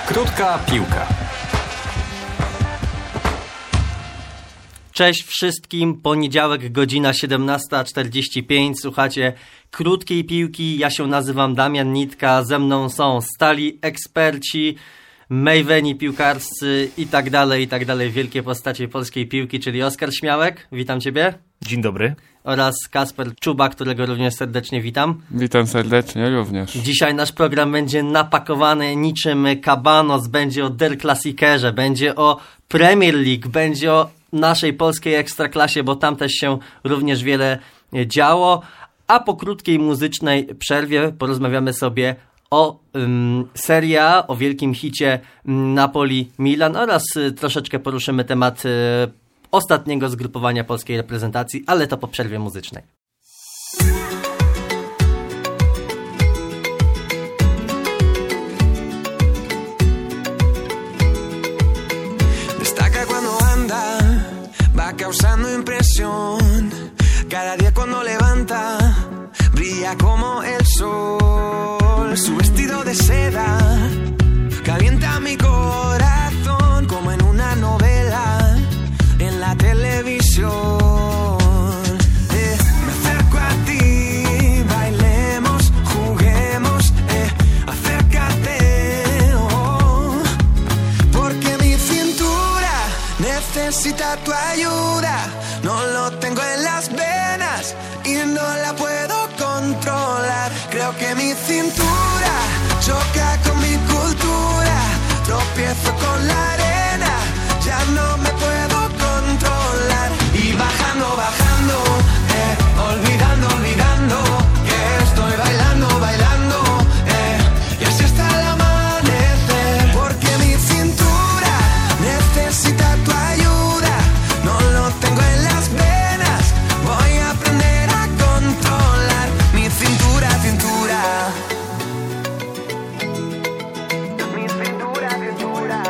Krótka piłka. Cześć wszystkim, poniedziałek, godzina 17:45, słuchacie Krótkiej Piłki, ja się nazywam Damian Nitka, ze mną są stali eksperci, mejweni piłkarscy i tak dalej, wielkie postacie polskiej piłki, czyli Oskar Śmiałek, witam Ciebie. Dzień dobry. Oraz Kasper Czuba, którego również serdecznie witam. Witam serdecznie również. Dzisiaj nasz program będzie napakowany niczym kabanos, będzie o Der Klassikerze, będzie o Premier League, będzie o naszej polskiej ekstraklasie, bo tam też się również wiele działo, a po krótkiej muzycznej przerwie porozmawiamy sobie o Serie A, o wielkim hicie Napoli-Milan oraz troszeczkę poruszymy temat ostatniego zgrupowania polskiej reprezentacji, ale to po przerwie muzycznej. Destaca cuando anda, va causando impresión. Cada día cuando levanta, brilla como el sol. Su vestido de seda calienta mi corazón como en una novela en la televisión. Me acerco a ti, bailemos, juguemos, acércate, porque mi cintura necesita tu ayuda. No lo tengo en las venas y no la puedo controlar. Creo que mi cintura choca con mi cultura. Tropiezo con la arena, ya no me puedo controlar. Y bajando, bajando, olvidando, olvidando que estoy bailando, bailando, y así hasta el amanecer. Porque mi cintura necesita tu ayuda. No lo tengo en las venas, voy a aprender a controlar mi cintura, cintura. Mi cintura, cintura.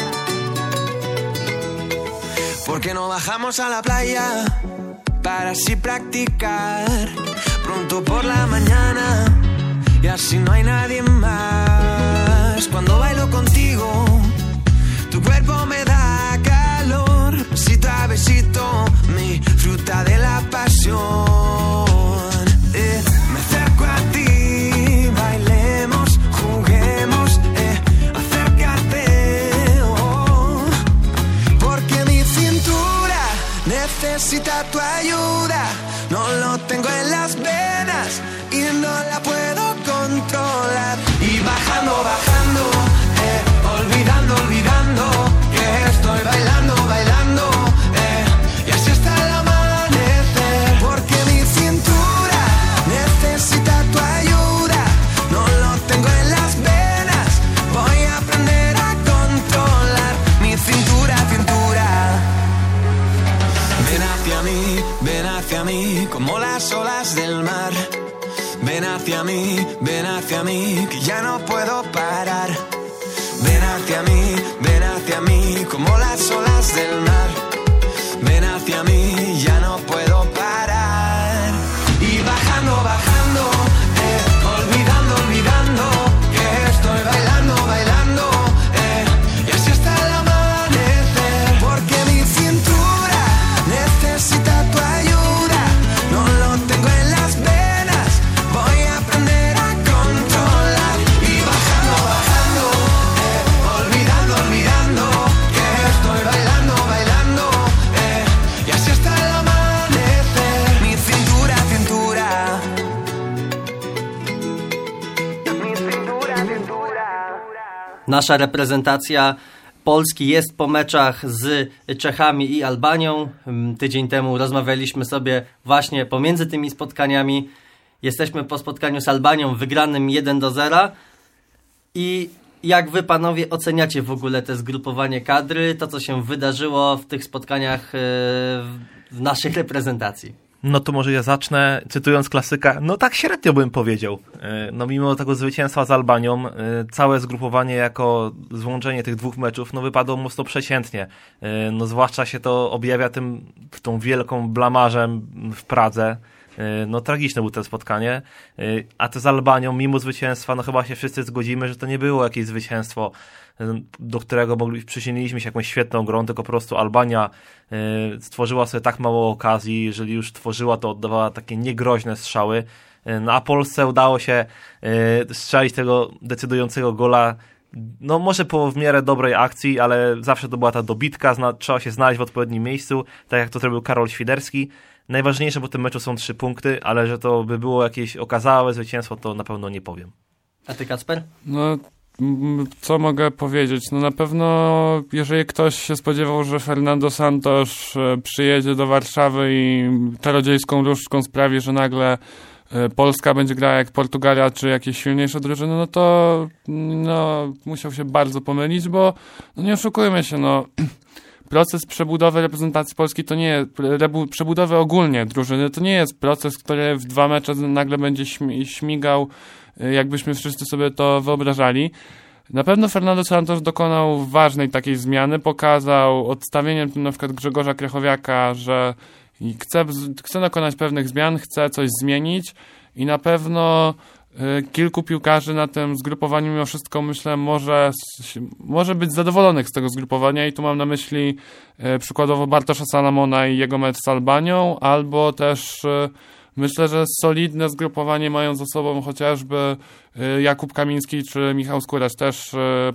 Porque no bajamos a la playa para así practicar pronto por la mañana y así no hay nadie más. Cuando bailo contigo, tu cuerpo me da calor, besito a besito, mi fruta de la pasión. Me acerco a ti, bailemos, juguemos, acércate, porque mi cintura necesita tu ayuda. No lo tengo en las venas y no la puedo controlar. Y bajando, bajando, olvidando, olvidando que estoy bailando, bailando, y así hasta el amanecer. Porque mi cintura necesita tu ayuda. No lo tengo en las venas, voy a aprender a controlar mi cintura, cintura. Ven hacia mí, como las olas del mar. Ven hacia mí, que ya no puedo parar. Ven hacia mí, como las olas del mar. Ven hacia mí, ya no puedo parar. Y bajando, bajando, olvidando, olvidando que estoy bailando, bailando, y así hasta el amanecer. Porque mi cintura necesita tu ayuda. No lo tengo en las venas, voy a aprender a controlar. Y bajando, bajando, olvidando, olvidando que estoy bailando, bailando, y así hasta el amanecer. Mi cintura, cintura. Mi cintura, cintura. Nasza reprezentacja Polski jest po meczach z Czechami i Albanią. Tydzień temu rozmawialiśmy sobie właśnie pomiędzy tymi spotkaniami. Jesteśmy po spotkaniu z Albanią wygranym 1-0. I jak wy, panowie, oceniacie w ogóle te zgrupowanie kadry, to co się wydarzyło w tych spotkaniach w naszej reprezentacji? No to może ja zacznę cytując klasyka. No tak średnio bym powiedział. No mimo tego zwycięstwa z Albanią, całe zgrupowanie jako złączenie tych dwóch meczów no wypadło mocno przeciętnie. No zwłaszcza się to objawia tą wielką blamażem w Pradze. No tragiczne było to spotkanie, a to z Albanią, mimo zwycięstwa, no chyba się wszyscy zgodzimy, że to nie było jakieś zwycięstwo, do którego przyczyniliśmy się jakąś świetną grą, tylko po prostu Albania stworzyła sobie tak mało okazji, jeżeli już tworzyła, to oddawała takie niegroźne strzały, no a Polsce udało się strzelić tego decydującego gola, no może po w miarę dobrej akcji, ale zawsze to była ta dobitka, trzeba się znaleźć w odpowiednim miejscu, tak jak to zrobił Karol Świderski. Najważniejsze po tym meczu są 3 punkty, ale że to by było jakieś okazałe zwycięstwo, to na pewno nie powiem. A ty, Kacper? No, co mogę powiedzieć? No na pewno, jeżeli ktoś się spodziewał, że Fernando Santos przyjedzie do Warszawy i czarodziejską różdżką sprawi, że nagle Polska będzie grała jak Portugalia czy jakieś silniejsze drużyny, no to musiał się bardzo pomylić, bo no nie oszukujmy się, no proces przebudowy reprezentacji Polski to nie jest, przebudowy ogólnie drużyny, to nie jest proces, który w 2 mecze nagle będzie śmigał, jakbyśmy wszyscy sobie to wyobrażali. Na pewno Fernando Santos dokonał ważnej takiej zmiany, pokazał odstawieniem na przykład Grzegorza Krychowiaka, że chce dokonać pewnych zmian, chce coś zmienić i na pewno kilku piłkarzy na tym zgrupowaniu mimo wszystko, myślę, może być zadowolonych z tego zgrupowania i tu mam na myśli przykładowo Bartosza Salamona i jego mecz z Albanią, albo też myślę, że solidne zgrupowanie mają za sobą chociażby Jakub Kamiński czy Michał Skóracz, też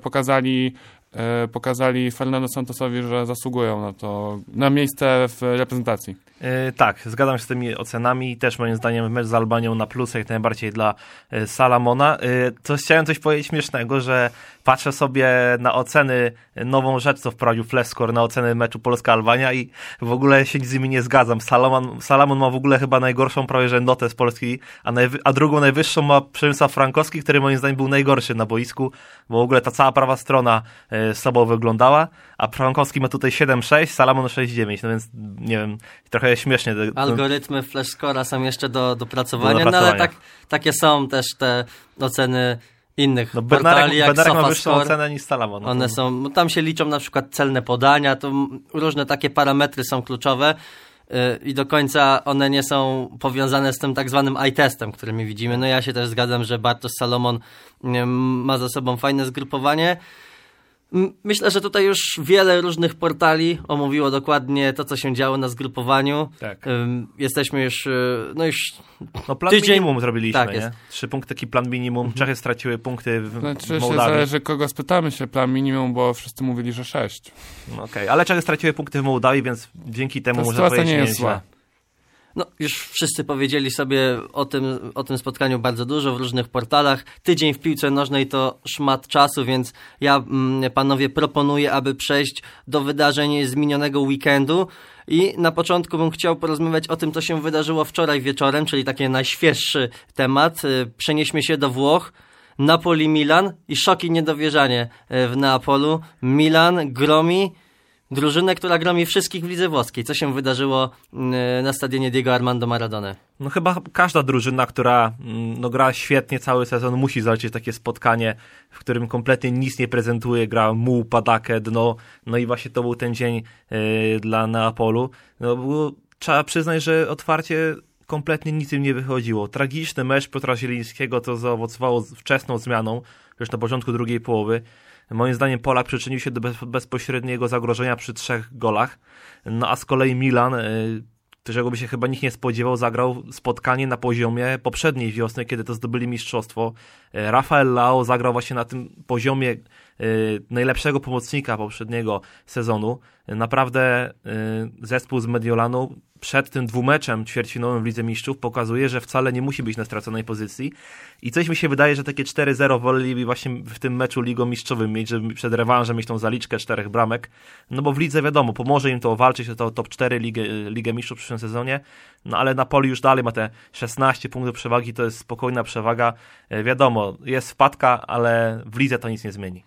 pokazali Fernando Santosowi, że zasługują na to, na miejsce w reprezentacji. Tak, zgadzam się z tymi ocenami. Też moim zdaniem mecz z Albanią na plus jak najbardziej dla Salamona. Chciałem coś powiedzieć śmiesznego, że patrzę sobie na oceny, nową rzecz, co wprowadził Flashscore, na oceny meczu Polska-Albania i w ogóle się z nimi nie zgadzam. Salamon ma w ogóle chyba najgorszą prawie że notę z Polski, a drugą najwyższą ma Przemysław Frankowski, który moim zdaniem był najgorszy na boisku, bo w ogóle ta cała prawa strona słabo wyglądała, a Frankowski ma tutaj 7,6, Salamon 6,9, no więc nie wiem, trochę śmiesznie. Algorytmy Flashscore'a są jeszcze do dopracowania, no ale takie są też te oceny innych portali, jak Bednarek ma wyższą SofaScore. ocenę niż Salamon. One są, tam się liczą na przykład celne podania, to różne takie parametry są kluczowe i do końca one nie są powiązane z tym tak zwanym eye-testem, który my widzimy. No ja się też zgadzam, że Bartosz Salomon ma za sobą fajne zgrupowanie. Myślę, że tutaj już wiele różnych portali omówiło dokładnie to, co się działo na zgrupowaniu. Tak. Jesteśmy już, plan tydzień minimum zrobiliśmy, tak nie? jest. 3 punkty, taki plan minimum. Czechy straciły punkty w Znaczy Mołdawii. się zależy, kogo spytamy się, plan minimum, bo wszyscy mówili, że 6. No okej, ale Czechy straciły punkty w Mołdawii, więc dzięki temu Ta można sytuacja powiedzieć, nie że jest zła. No, już wszyscy powiedzieli sobie o tym spotkaniu bardzo dużo w różnych portalach. Tydzień w piłce nożnej to szmat czasu, więc ja, panowie, proponuję, aby przejść do wydarzeń z minionego weekendu. I na początku bym chciał porozmawiać o tym, co się wydarzyło wczoraj wieczorem, czyli taki najświeższy temat. Przenieśmy się do Włoch. Napoli-Milan i szok i niedowierzanie w Neapolu. Milan gromi drużynę, która gromi wszystkich w lidze włoskiej. Co się wydarzyło na stadionie Diego Armando Maradone? No chyba każda drużyna, która gra świetnie cały sezon, musi zaliczyć takie spotkanie, w którym kompletnie nic nie prezentuje, gra muł, padakę, dno. No i właśnie to był ten dzień dla Neapolu. Trzeba przyznać, że otwarcie kompletnie nic im nie wychodziło. Tragiczny mecz Piotra Zielińskiego, to zaowocowało wczesną zmianą, już na początku drugiej połowy. Moim zdaniem Polak przyczynił się do bezpośredniego zagrożenia przy 3 golach. No a z kolei Milan, czego by się chyba nikt nie spodziewał, zagrał spotkanie na poziomie poprzedniej wiosny, kiedy to zdobyli mistrzostwo. Rafael Leao zagrał właśnie na tym poziomie najlepszego pomocnika poprzedniego sezonu. Naprawdę zespół z Mediolanu przed tym dwumeczem ćwierćfinałowym w Lidze Mistrzów pokazuje, że wcale nie musi być na straconej pozycji. I coś mi się wydaje, że takie 4-0 woleli właśnie w tym meczu Ligą Mistrzowym mieć, żeby przed rewanżem mieć tą zaliczkę 4 bramek. No bo w lidze wiadomo, pomoże im to walczyć o to top 4 Ligę Mistrzów w przyszłym sezonie. No ale Napoli już dalej ma te 16 punktów przewagi, to jest spokojna przewaga. Wiadomo, jest wpadka, ale w lidze to nic nie zmieni.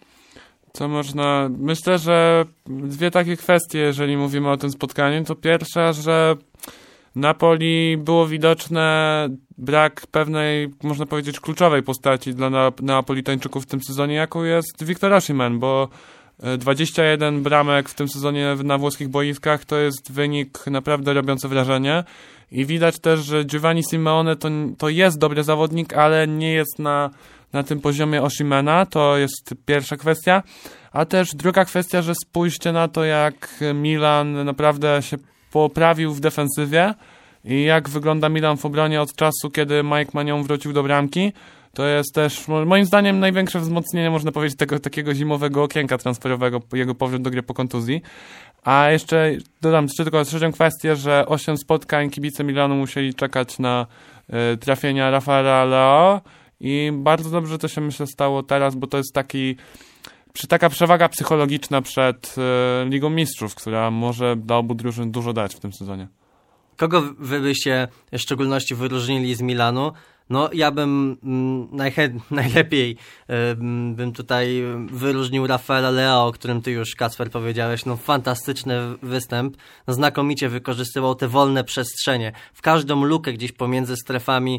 Myślę, że 2 takie kwestie, jeżeli mówimy o tym spotkaniu. To pierwsza, że Napoli było widoczne brak pewnej, można powiedzieć, kluczowej postaci dla Neapolitańczyków w tym sezonie, jaką jest Victor Osimhen, bo 21 bramek w tym sezonie na włoskich boiskach to jest wynik naprawdę robiący wrażenie i widać też, że Giovanni Simeone to jest dobry zawodnik, ale nie jest na tym poziomie Osimena, to jest pierwsza kwestia, a też druga kwestia, że spójrzcie na to, jak Milan naprawdę się poprawił w defensywie i jak wygląda Milan w obronie od czasu, kiedy Mike Maignan wrócił do bramki. To jest też, moim zdaniem, największe wzmocnienie, można powiedzieć, tego takiego zimowego okienka transferowego, jego powrót do gry po kontuzji. A jeszcze dodam tylko trzecią kwestię, że 8 spotkań kibice Milanu musieli czekać na trafienia Rafaela Leao i bardzo dobrze to się, myślę, stało teraz, bo to jest taka przewaga psychologiczna przed Ligą Mistrzów, która może dla obu drużyn dużo dać w tym sezonie. Kogo wy byście w szczególności wyróżnili z Milanu? No ja bym najlepiej bym tutaj wyróżnił Rafaela Leao, o którym ty już, Kacper, powiedziałeś. No fantastyczny występ. No, znakomicie wykorzystywał te wolne przestrzenie. W każdą lukę gdzieś pomiędzy strefami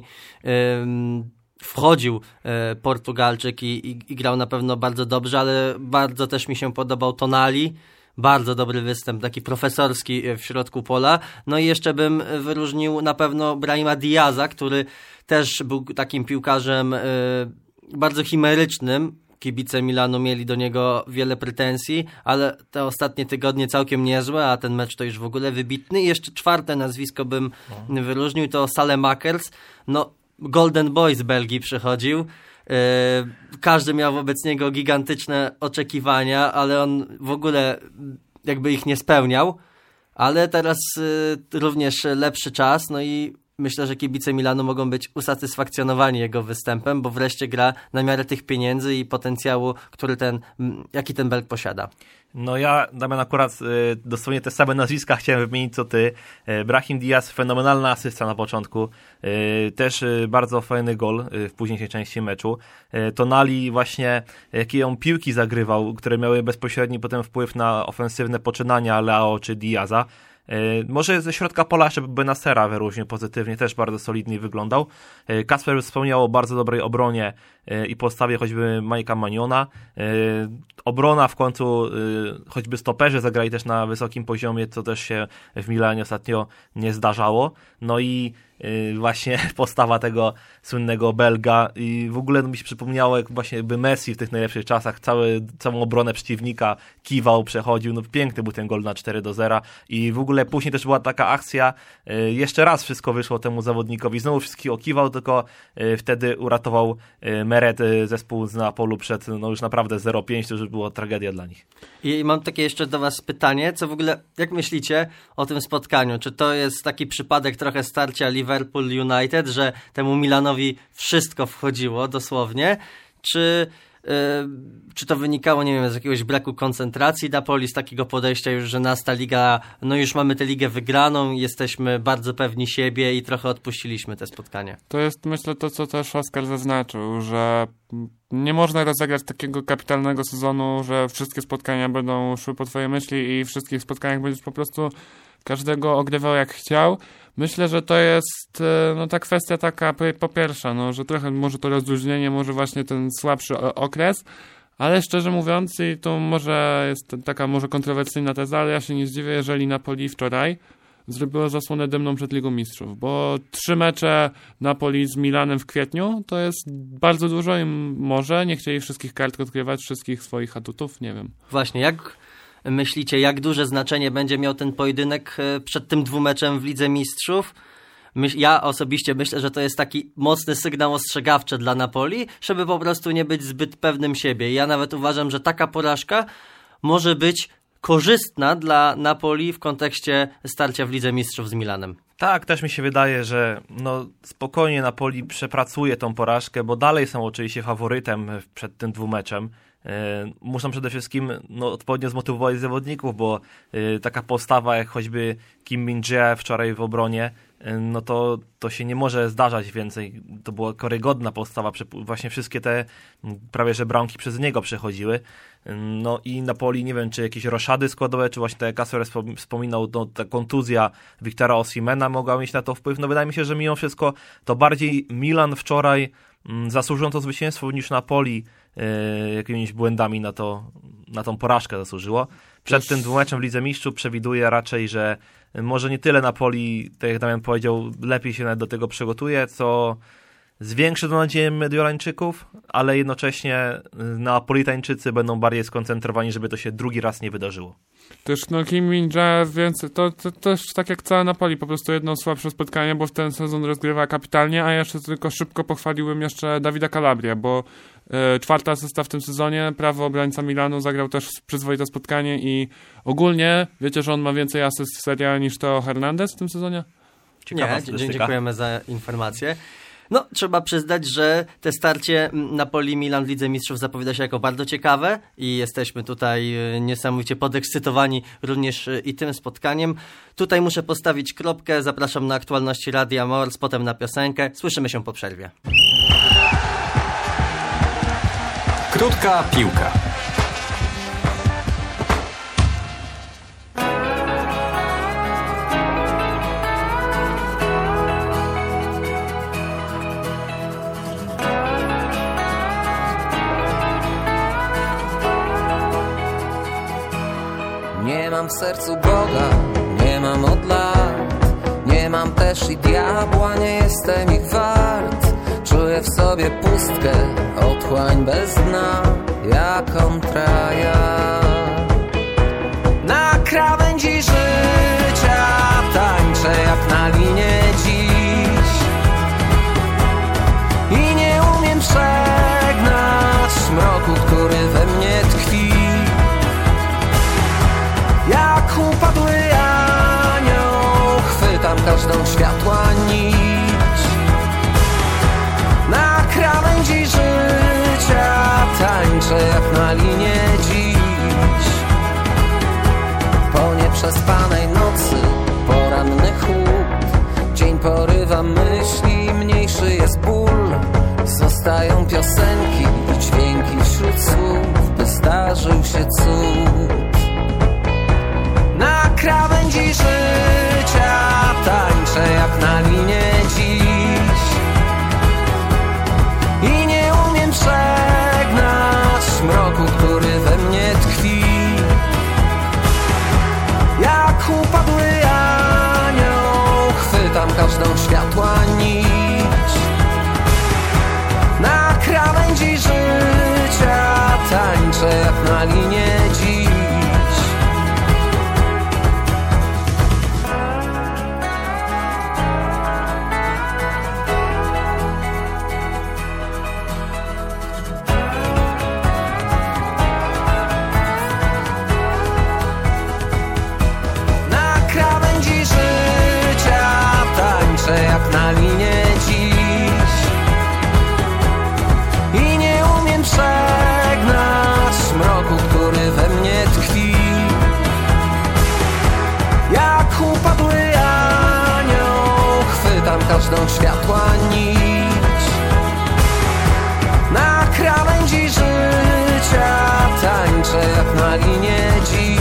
wchodził Portugalczyk i grał na pewno bardzo dobrze, ale bardzo też mi się podobał Tonali. Bardzo dobry występ, taki profesorski w środku pola. No i jeszcze bym wyróżnił na pewno Brahima Diaza, który też był takim piłkarzem bardzo chimerycznym. Kibice Milanu mieli do niego wiele pretensji, ale te ostatnie tygodnie całkiem niezłe, a ten mecz to już w ogóle wybitny. I jeszcze czwarte nazwisko bym wyróżnił, to Saelemaekers. No, Golden Boy z Belgii przychodził. Każdy miał wobec niego gigantyczne oczekiwania, ale on w ogóle jakby ich nie spełniał, ale teraz również lepszy czas, no i myślę, że kibice Milanu mogą być usatysfakcjonowani jego występem, bo wreszcie gra na miarę tych pieniędzy i potencjału, jaki ten Belg posiada. No ja, Damian, akurat dosłownie te same nazwiska chciałem wymienić co ty. Brahim Diaz, fenomenalna asysta na początku, też bardzo fajny gol w późniejszej części meczu. Tonali właśnie, jakie on piłki zagrywał, które miały bezpośredni potem wpływ na ofensywne poczynania Leao czy Diaza. Może ze środka pola jeszcze Benacera wyróżnił pozytywnie, też bardzo solidnie wyglądał. Kacper wspomniał o bardzo dobrej obronie i postawie choćby Mike'a Maignana. Obrona w końcu, choćby stoperzy zagrali też na wysokim poziomie, co też się w Milanie ostatnio nie zdarzało. No i właśnie postawa tego słynnego Belga i w ogóle mi się przypomniało, jak właśnie Messi w tych najlepszych czasach całą obronę przeciwnika kiwał, przechodził, no piękny był ten gol na 4-0 i w ogóle później też była taka akcja, jeszcze raz wszystko wyszło temu zawodnikowi, znowu wszystkich okiwał, tylko wtedy uratował Meret zespół z Neapolu przed już naprawdę 0-5, to już było tragedia dla nich. I mam takie jeszcze do was pytanie, co w ogóle, jak myślicie o tym spotkaniu? Czy to jest taki przypadek trochę starcia Liverpool United, że temu Milanowi wszystko wchodziło dosłownie, czy to wynikało, nie wiem, z jakiegoś braku koncentracji Napoli, z takiego podejścia już, że nas ta liga, no już mamy tę ligę wygraną, jesteśmy bardzo pewni siebie i trochę odpuściliśmy te spotkanie. To jest, myślę, to co też Oskar zaznaczył, że nie można rozegrać takiego kapitalnego sezonu, że wszystkie spotkania będą szły po twojej myśli i w wszystkich spotkaniach będziesz po prostu każdego ogrywał jak chciał. Myślę, że to jest ta kwestia taka po pierwsze, że trochę może to rozluźnienie, może właśnie ten słabszy okres, ale szczerze mówiąc, i to może jest taka może kontrowersyjna teza, ale ja się nie zdziwię, jeżeli Napoli wczoraj zrobiło zasłonę dymną przed Ligą Mistrzów, bo 3 mecze Napoli z Milanem w kwietniu to jest bardzo dużo i może nie chcieli wszystkich kart odkrywać, wszystkich swoich atutów, nie wiem. Właśnie, jak myślicie, jak duże znaczenie będzie miał ten pojedynek przed tym 2 meczem w Lidze Mistrzów? Ja osobiście myślę, że to jest taki mocny sygnał ostrzegawczy dla Napoli, żeby po prostu nie być zbyt pewnym siebie. Ja nawet uważam, że taka porażka może być korzystna dla Napoli w kontekście starcia w Lidze Mistrzów z Milanem. Tak, też mi się wydaje, że spokojnie Napoli przepracuje tą porażkę, bo dalej są oczywiście faworytem przed tym 2 meczem. Muszą przede wszystkim odpowiednio zmotywować zawodników, bo taka postawa jak choćby Kim Min-jae wczoraj w obronie, to się nie może zdarzać więcej. To była karygodna postawa, właśnie wszystkie te prawie że bramki przez niego przechodziły. No i Napoli, nie wiem, czy jakieś roszady składowe, czy właśnie tak jak Kasper wspominał, ta kontuzja Wiktora Osimena mogła mieć na to wpływ. Wydaje mi się, że mimo wszystko to bardziej Milan wczoraj zasłużył to zwycięstwo niż Napoli jakimiś błędami na to na tą porażkę zasłużyło. Przed tym dwumeczem w Lidze Mistrzów przewiduję raczej, że może nie tyle Napoli, tak jak Damian powiedział, lepiej się nawet do tego przygotuje, co zwiększy do nadzieję Mediolańczyków, ale jednocześnie Napolitańczycy będą bardziej skoncentrowani, żeby to się drugi raz nie wydarzyło. Też Kim Min-jae, więc to też tak jak cała Napoli, po prostu jedno słabsze spotkanie, bo w ten sezon rozgrywa kapitalnie, a jeszcze tylko szybko pochwaliłem jeszcze Davida Calabria, bo 4. asysta w tym sezonie, prawy obrońca Milanu, zagrał też przyzwoite spotkanie i ogólnie wiecie, że on ma więcej asyst w Serie A niż Teo Hernandez w tym sezonie? Ciekawa Dziękujemy za informację. No, trzeba przyznać, że te starcie Napoli-Milan w Lidze Mistrzów zapowiada się jako bardzo ciekawe i jesteśmy tutaj niesamowicie podekscytowani również i tym spotkaniem. Tutaj muszę postawić kropkę, zapraszam na aktualności Radia Mors, potem na piosenkę. Słyszymy się po przerwie. Krótka piłka. Nie mam w sercu Boga, nie mam od lat. Nie mam też i diabła, nie jestem ich wart. Czuję w sobie pustkę, otchłań bez dna, jak kontraja. Na krawędzi życia tańczę jak na linie dziś i nie umiem przegnać mroku, który we mnie tkwi. Jak upadły anioł, chwytam każdą światła nić. Na krawędzi życia tańczę jak na linie dziś. Po nieprzespanej nocy poranny chłód, dzień porywa myśli, mniejszy jest ból. Zostają piosenki i dźwięki wśród słów, by zdarzył się cud. Na krawędzi życia tańczę jak na linie dziś i nie umiem przegnać mroku, który we mnie tkwi. Jak upadły anioł, chwytam każdą światła nić. Na krawędzi życia tańczę jak na linie dziś. Jak na linie dziś i nie umiem przegnać mroku, który we mnie tkwi. Jak upadły anioł, chwytam każdą światła nić. Na krawędzi życia tańczę jak na linie dziś.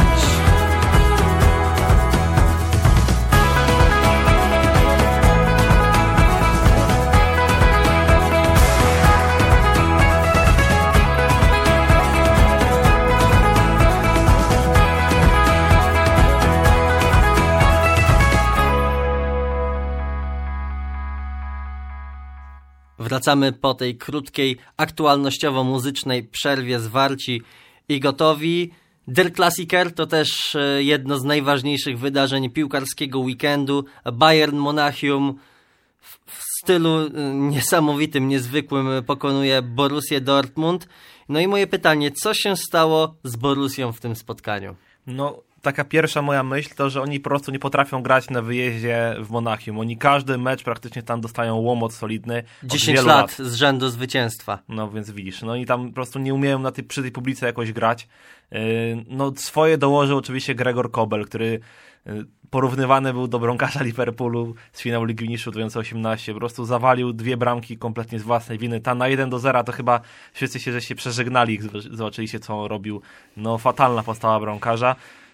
Wracamy po tej krótkiej, aktualnościowo-muzycznej przerwie zwarci i gotowi. Der Klassiker to też jedno z najważniejszych wydarzeń piłkarskiego weekendu. Bayern Monachium w stylu niesamowitym, niezwykłym pokonuje Borussię Dortmund. No i moje pytanie, co się stało z Borussią w tym spotkaniu? No, taka pierwsza moja myśl to, że oni po prostu nie potrafią grać na wyjeździe w Monachium. Oni każdy mecz praktycznie tam dostają łomot solidny. 10 lat z rzędu zwycięstwa. No więc widzisz, no oni tam po prostu nie umieją przy tej publice jakoś grać. No swoje dołożył oczywiście Gregor Kobel, który porównywany był do bramkarza Liverpoolu z finału Ligi Mistrzów 2018. Po prostu zawalił 2 bramki kompletnie z własnej winy. Ta na 1-0 to chyba wszyscy się żeście przeżegnali, zobaczyliście co on robił. No fatalna postawa bramkarza.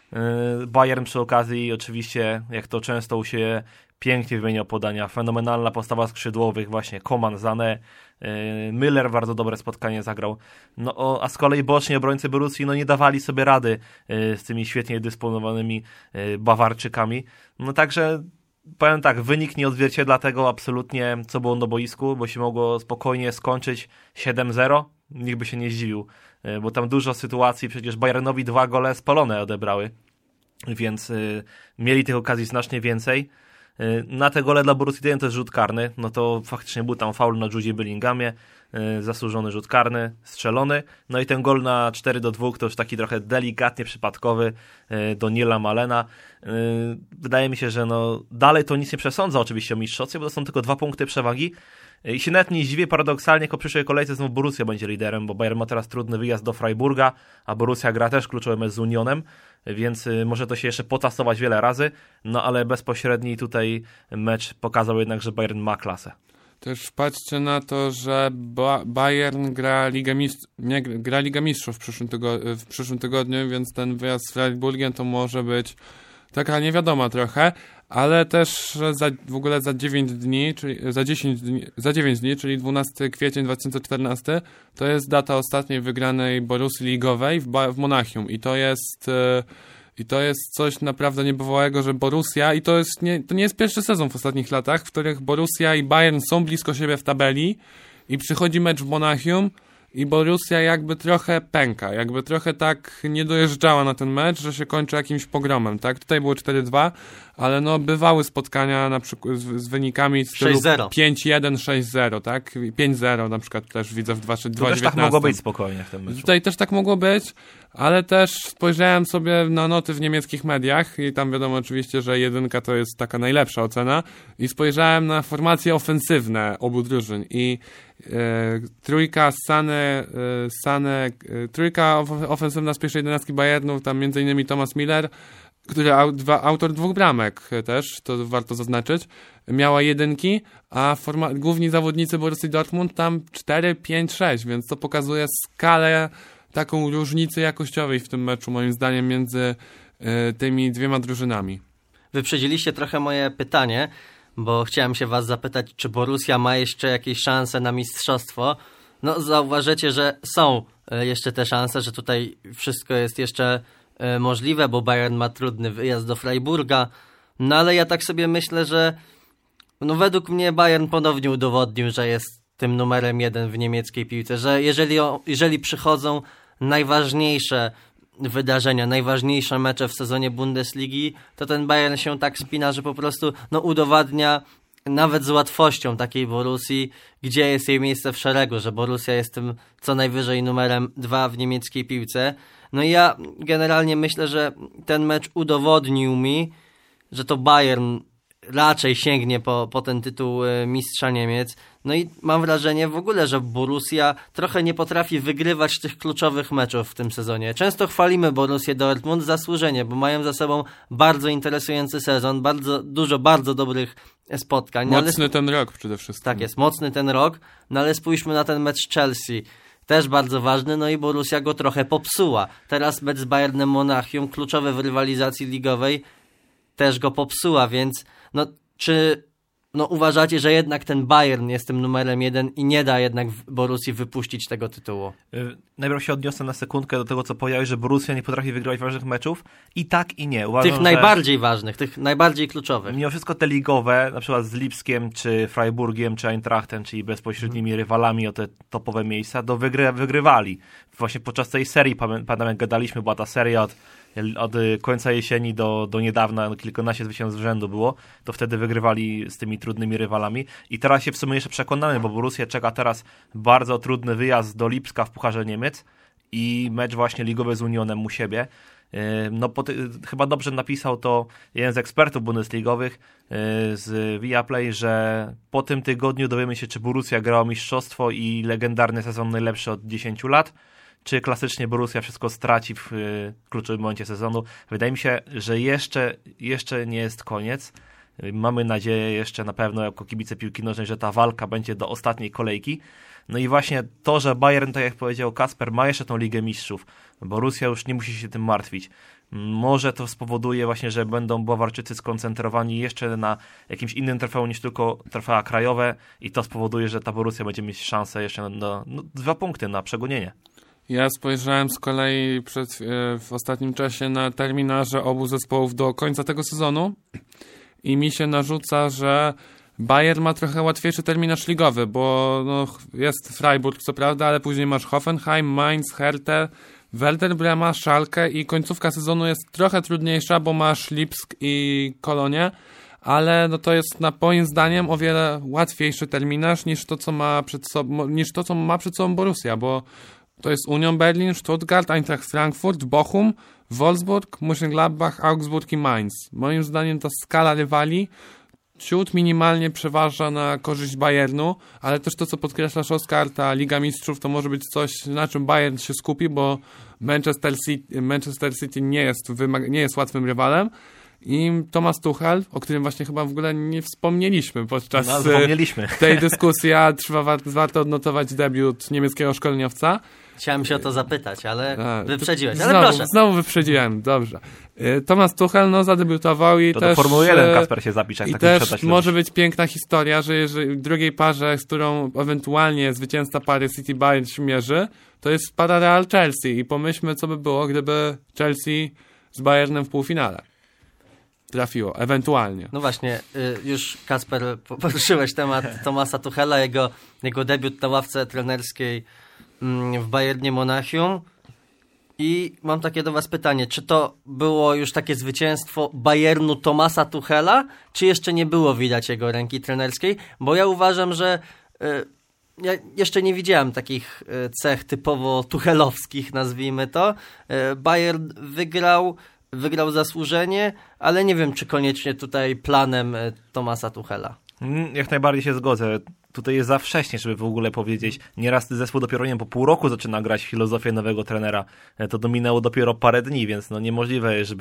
Bayern przy okazji oczywiście, jak to często u siebie, pięknie wymieniał podania, fenomenalna postawa skrzydłowych, właśnie Coman, Sané, Müller bardzo dobre spotkanie zagrał. No, a z kolei boczni obrońcy Borussii nie dawali sobie rady z tymi świetnie dysponowanymi Bawarczykami. No także powiem tak, wynik nie odzwierciedla tego absolutnie, co było na boisku, bo się mogło spokojnie skończyć 7-0, nikt by się nie zdziwił, bo tam dużo sytuacji, przecież Bayernowi 2 gole spalone odebrały, więc mieli tych okazji znacznie więcej. Na te gole dla Borussii to jest rzut karny, no to faktycznie był tam faul na Judzie Bellinghamie, zasłużony rzut karny, strzelony, no i ten gol na 4-2 to już taki trochę delikatnie przypadkowy do Nila Malena. Wydaje mi się, że dalej to nic nie przesądza oczywiście o mistrzostwie, bo to są tylko 2 punkty przewagi i się nawet nie zdziwię, paradoksalnie jako przyszłej kolejce znów Borussia będzie liderem, bo Bayern ma teraz trudny wyjazd do Freiburga, a Borussia gra też kluczowy mecz z Unionem, więc może to się jeszcze potasować wiele razy, no ale bezpośredni tutaj mecz pokazał jednak, że Bayern ma klasę. Też patrzcie na to, że Bayern gra Ligę Mistrzów w przyszłym tygodniu, więc ten wyjazd z Freiburgiem to może być taka niewiadoma trochę, ale też w ogóle za 9 dni, czyli za 9 dni, czyli 12 kwiecień 2014, to jest data ostatniej wygranej Borussii ligowej w Monachium i to jest coś naprawdę niebywałego, że Borussia, i to nie jest pierwszy sezon w ostatnich latach, w których Borussia i Bayern są blisko siebie w tabeli i przychodzi mecz w Monachium i Borussia jakby trochę pęka, jakby trochę tak nie dojeżdżała na ten mecz, że się kończy jakimś pogromem, tak? Tutaj było 4-2, ale bywały spotkania na przykład z wynikami z stylu 5-1, 6-0, tak? 5-0 na przykład też widzę w 2019. To też tak mogło być spokojnie w tym meczu. Tutaj też tak mogło być, ale też spojrzałem sobie na noty w niemieckich mediach i tam wiadomo oczywiście, że 1 to jest taka najlepsza ocena i spojrzałem na formacje ofensywne obu drużyn i trójka trójka ofensywna z pierwszej 11 Bayernu, tam m.in. Thomas Müller, który autor 2 bramek też, to warto zaznaczyć, miała 1, a główni zawodnicy Borussii Dortmund tam 4, 5, 6, więc to pokazuje skalę taką różnicy jakościowej w tym meczu, moim zdaniem, między tymi 2 drużynami. Wyprzedziliście trochę moje pytanie, bo chciałem się was zapytać, czy Borussia ma jeszcze jakieś szanse na mistrzostwo. No zauważycie, że są jeszcze te szanse, że tutaj wszystko jest jeszcze możliwe, bo Bayern ma trudny wyjazd do Freiburga, no ale ja tak sobie myślę, że według mnie Bayern ponownie udowodnił, że jest tym numerem 1 w niemieckiej piłce, że jeżeli przychodzą najważniejsze wydarzenia, najważniejsze mecze w sezonie Bundesligi, to ten Bayern się tak spina, że po prostu udowadnia nawet z łatwością takiej Borussii, gdzie jest jej miejsce w szeregu, że Borussia jest tym co najwyżej numerem 2 w niemieckiej piłce. No i ja generalnie myślę, że ten mecz udowodnił mi, że to Bayern raczej sięgnie po ten tytuł mistrza Niemiec. No i mam wrażenie w ogóle, że Borussia trochę nie potrafi wygrywać tych kluczowych meczów w tym sezonie. Często chwalimy Borussię Dortmund zasłużenie, bo mają za sobą bardzo interesujący sezon, bardzo dobrych spotkań. Mocny ten rok przede wszystkim. Tak jest, mocny ten rok, no ale spójrzmy na ten mecz Chelsea. Też bardzo ważny, no i Borussia go trochę popsuła. Teraz mecz z Bayernem Monachium, kluczowy w rywalizacji ligowej, też go popsuła, więc czy uważacie, że jednak ten Bayern jest tym numerem 1 i nie da jednak Borussii wypuścić tego tytułu? Najpierw się odniosę na sekundkę do tego, co powiedziałeś, że Borussia nie potrafi wygrywać ważnych meczów. I tak, i nie. Uważam, tych najbardziej ważnych, tych najbardziej kluczowych. Mimo wszystko te ligowe, na przykład z Lipskiem, czy Freiburgiem, czy Eintrachtem, czyli bezpośrednimi rywalami o te topowe miejsca, wygrywali. Właśnie podczas tej serii, pamiętam jak gadaliśmy, była ta seria od końca jesieni do niedawna, kilkanaście zwycięstw z rzędu było, to wtedy wygrywali z tymi trudnymi rywalami i teraz się w sumie jeszcze przekonamy, bo Borussia czeka teraz bardzo trudny wyjazd do Lipska w Pucharze Niemiec i mecz właśnie ligowy z Unionem u siebie. Chyba dobrze napisał to jeden z ekspertów bundesligowych z Viaplay, że po tym tygodniu dowiemy się, czy Borussia grała mistrzostwo i legendarny sezon najlepszy od 10 lat, czy klasycznie Borussia wszystko straci w kluczowym momencie sezonu. Wydaje mi się, że jeszcze nie jest koniec. Mamy nadzieję jeszcze na pewno jako kibice piłki nożnej, że ta walka będzie do ostatniej kolejki. No i właśnie to, że Bayern, tak jak powiedział Kasper, ma jeszcze tą Ligę Mistrzów. Borussia już nie musi się tym martwić. Może to spowoduje właśnie, że będą Bawarczycy skoncentrowani jeszcze na jakimś innym trofeum niż tylko trofea krajowe i to spowoduje, że ta Borussia będzie mieć szansę jeszcze na 2 punkty na przegonienie. Ja spojrzałem z kolei w ostatnim czasie na terminarze obu zespołów do końca tego sezonu i mi się narzuca, że Bayern ma trochę łatwiejszy terminarz ligowy, bo jest Freiburg co prawda, ale później masz Hoffenheim, Mainz, Hertha, Werder Brema, Schalke i końcówka sezonu jest trochę trudniejsza, bo masz Lipsk i Kolonię, ale to jest moim zdaniem o wiele łatwiejszy terminarz niż to, co ma przed sobą Borussia, bo to jest Union Berlin, Stuttgart, Eintracht Frankfurt, Bochum, Wolfsburg, Mönchengladbach, Augsburg i Mainz. Moim zdaniem ta skala rywali ciut minimalnie przeważa na korzyść Bayernu, ale też to, co podkreślasz, Oskar, ta Liga Mistrzów to może być coś, na czym Bayern się skupi, bo Manchester City nie jest łatwym rywalem i Thomas Tuchel, o którym właśnie chyba w ogóle nie wspomnieliśmy podczas tej dyskusji, a warto odnotować debiut niemieckiego szkoleniowca. Chciałem się o to zapytać, ale wyprzedziłeś, ale proszę. Znowu wyprzedziłem, dobrze. Thomas Tuchel zadebiutował i to też... do Formuły 1 Kasper się zapisz, jak i też może być piękna historia, że jeżeli w drugiej parze, z którą ewentualnie zwycięzca pary City Bayern się mierzy, to jest para Real Chelsea i pomyślmy, co by było, gdyby Chelsea z Bayernem w półfinale trafiło, ewentualnie. No właśnie, już Kasper poruszyłeś temat Thomasa Tuchela, jego debiut na ławce trenerskiej w Bayernie Monachium i mam takie do was pytanie, czy to było już takie zwycięstwo Bayernu Thomasa Tuchela, czy jeszcze nie było widać jego ręki trenerskiej? Bo ja uważam, że ja jeszcze nie widziałem takich cech typowo tuchelowskich, nazwijmy to. Bayern wygrał zasłużenie, ale nie wiem, czy koniecznie tutaj planem Thomasa Tuchela. Jak najbardziej się zgodzę. Tutaj jest za wcześnie, żeby w ogóle powiedzieć. Nieraz zespół dopiero po pół roku zaczyna grać filozofię nowego trenera. To dominęło dopiero parę dni, więc niemożliwe jest,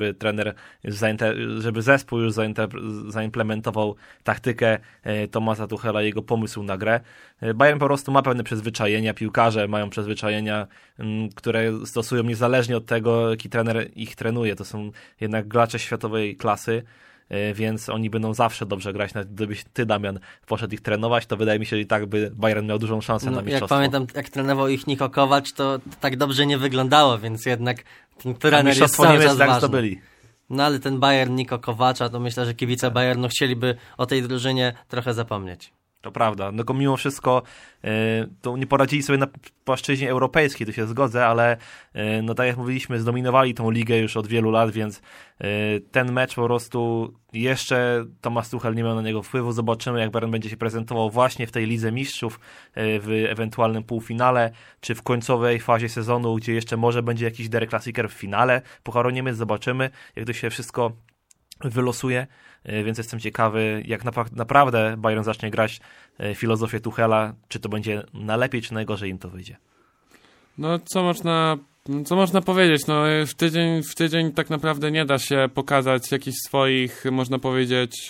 żeby zespół już zaimplementował taktykę Thomasa Tuchela, jego pomysł na grę. Bayern po prostu ma pewne przyzwyczajenia, piłkarze mają przyzwyczajenia, które stosują niezależnie od tego, jaki trener ich trenuje. To są jednak gracze światowej klasy. Więc oni będą zawsze dobrze grać. Nawet gdybyś ty, Damian, poszedł ich trenować, to wydaje mi się, że i tak by Bayern miał dużą szansę na mistrzostwo. Jak pamiętam, jak trenował ich Niko Kovac, to tak dobrze nie wyglądało, więc jednak ten trener jest cały czas ważny. Zdobyli. No ale ten Bayern Niko Kovacza, to myślę, że kibice Bayernu chcieliby o tej drużynie trochę zapomnieć. To prawda, no mimo wszystko to nie poradzili sobie na płaszczyźnie europejskiej, tu się zgodzę, ale no tak jak mówiliśmy, zdominowali tą ligę już od wielu lat, więc ten mecz po prostu jeszcze Thomas Tuchel nie miał na niego wpływu. Zobaczymy, jak Bayern będzie się prezentował właśnie w tej Lidze Mistrzów, w ewentualnym półfinale, czy w końcowej fazie sezonu, gdzie jeszcze może będzie jakiś Der Klassiker w finale Pucharu Niemiec. Zobaczymy, jak to się wszystko wylosuje, więc jestem ciekawy, jak naprawdę Bayern zacznie grać filozofię Tuchela, czy to będzie na lepiej, czy najgorzej im to wyjdzie. No co można powiedzieć, no w tydzień tak naprawdę nie da się pokazać jakichś swoich, można powiedzieć,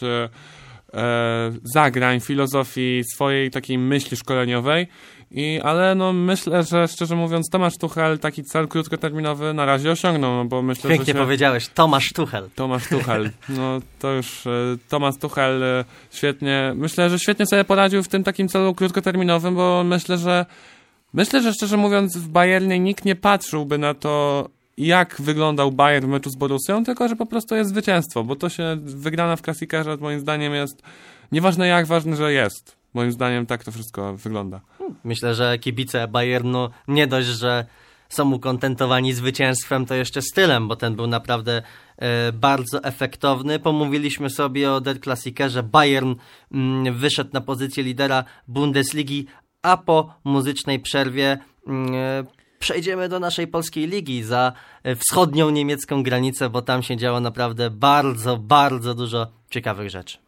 zagrań, filozofii, swojej takiej myśli szkoleniowej, ale no myślę, że szczerze mówiąc Tomasz Tuchel taki cel krótkoterminowy na razie osiągnął, no bo myślę, pięknie że powiedziałeś, Tomasz Tuchel, no to już Thomas Tuchel myślę, że świetnie sobie poradził w tym takim celu krótkoterminowym, bo myślę, że szczerze mówiąc w Bayernie nikt nie patrzyłby na to, jak wyglądał Bayern w meczu z Borussią, tylko że po prostu jest zwycięstwo, bo to się wygrana w klasikarze moim zdaniem jest nieważne jak, ważne, że jest. Moim zdaniem tak to wszystko wygląda. Myślę, że kibice Bayernu nie dość, że są ukontentowani zwycięstwem, to jeszcze stylem, bo ten był naprawdę bardzo efektowny. Pomówiliśmy sobie o Der Klassikerze. Bayern wyszedł na pozycję lidera Bundesligi, a po muzycznej przerwie przejdziemy do naszej polskiej ligi za wschodnią niemiecką granicę, bo tam się działo naprawdę bardzo, bardzo dużo ciekawych rzeczy.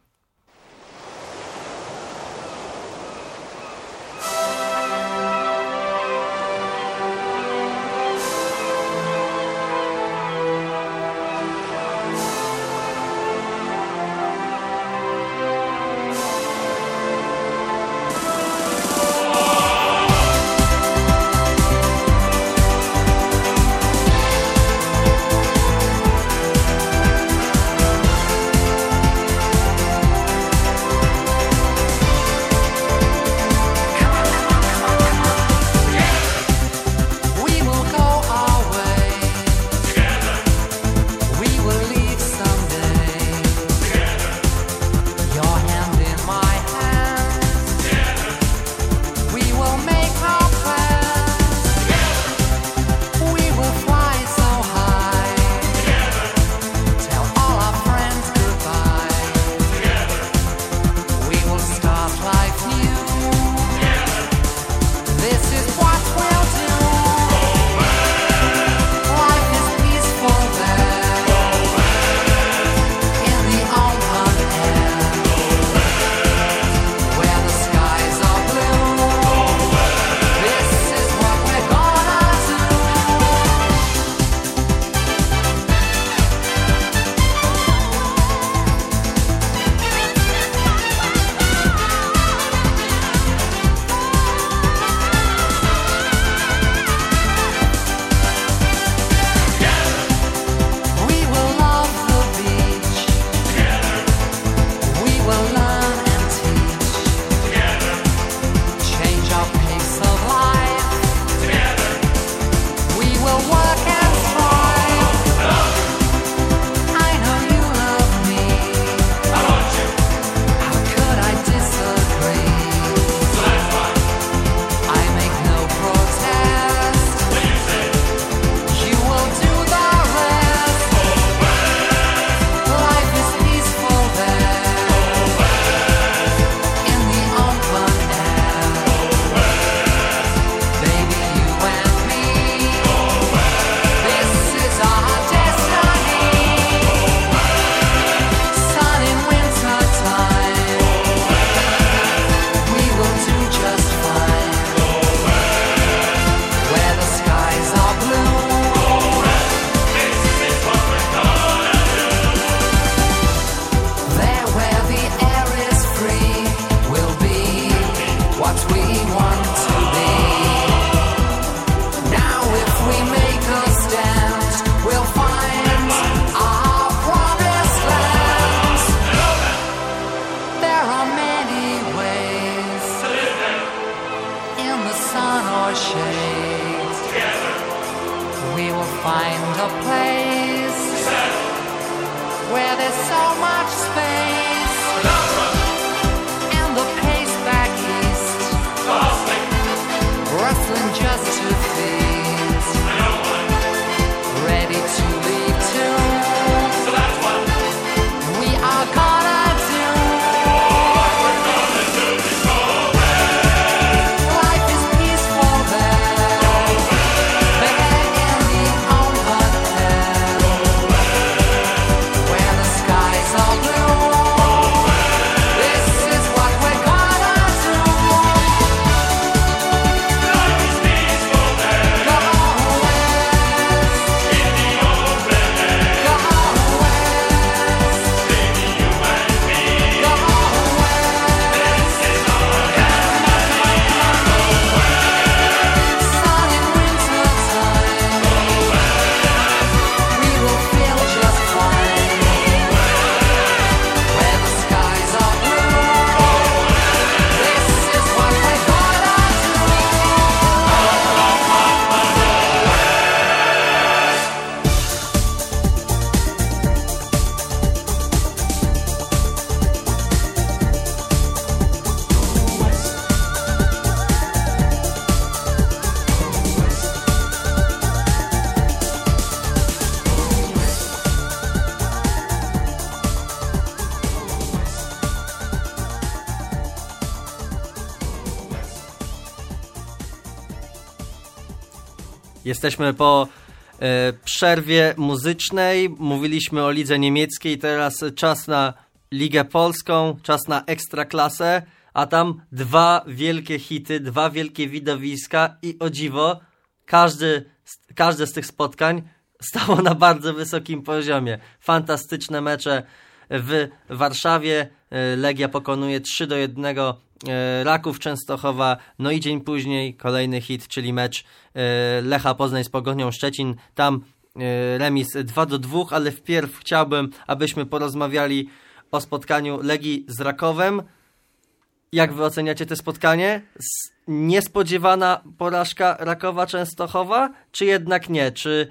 find a place where there's so much space and the pace back east rustling just to feast ready to leave too. So that's what we are gonna do. We're gonna do this whole life is peaceful there. There in the open air where the skies are blue. This is what we're gonna do. Life is peaceful there. Go west. In the open air. Go west. Baby, you and me. Go west. This is our heaven. Go west. Sun in winter time. Go west. We will feel just fine. Go west. Where the skies are blue. Go west. This is what we're gonna do. Jesteśmy po przerwie muzycznej, mówiliśmy o lidze niemieckiej, teraz czas na Ligę Polską, czas na Ekstraklasę, a tam dwa wielkie hity, dwa wielkie widowiska i o dziwo, każde z tych spotkań stało na bardzo wysokim poziomie. Fantastyczne mecze w Warszawie, Legia pokonuje 3-1 Raków Częstochowa, no i dzień później kolejny hit, czyli mecz Lecha Poznań z Pogonią Szczecin, tam remis 2-2, ale wpierw chciałbym, abyśmy porozmawiali o spotkaniu Legii z Rakowem. Jak wy oceniacie to spotkanie? Niespodziewana porażka Rakowa Częstochowa, czy jednak nie? Czy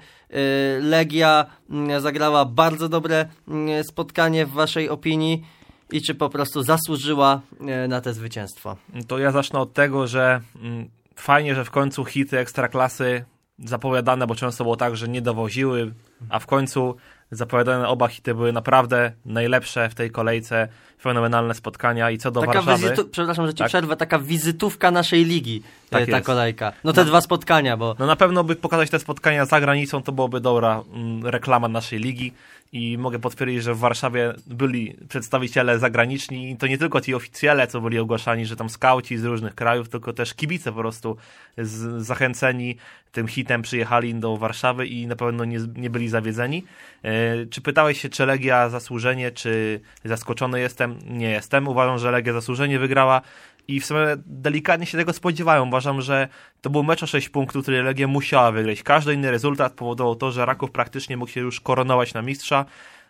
Legia zagrała bardzo dobre spotkanie w waszej opinii i czy po prostu zasłużyła na to zwycięstwo? To ja zacznę od tego, że fajnie, że w końcu hity Ekstraklasy zapowiadane, bo często było tak, że nie dowoziły, a w końcu zapowiadane oba hity były naprawdę najlepsze w tej kolejce, fenomenalne spotkania. I co do Warszawy... Przepraszam, że ci tak? przerwę, taka wizytówka naszej ligi, Tak ta jest. kolejka. No te dwa spotkania, bo... No na pewno by pokazać te spotkania za granicą, to byłoby dobra reklama naszej ligi i mogę potwierdzić, że w Warszawie byli przedstawiciele zagraniczni i to nie tylko ci oficjele, co byli ogłaszani, że tam skauci z różnych krajów, tylko też kibice po prostu zachęceni tym hitem przyjechali do Warszawy i na pewno nie byli zawiedzeni. Czy pytałeś się, czy Legia zasłużenie, czy zaskoczony jestem? Nie jestem. Uważam, że Legia zasłużenie wygrała i w sumie delikatnie się tego spodziewałem. Uważam, że to był mecz o 6 punktów, który Legia musiała wygrać. Każdy inny rezultat powodował to, że Raków praktycznie mógł się już koronować na mistrza,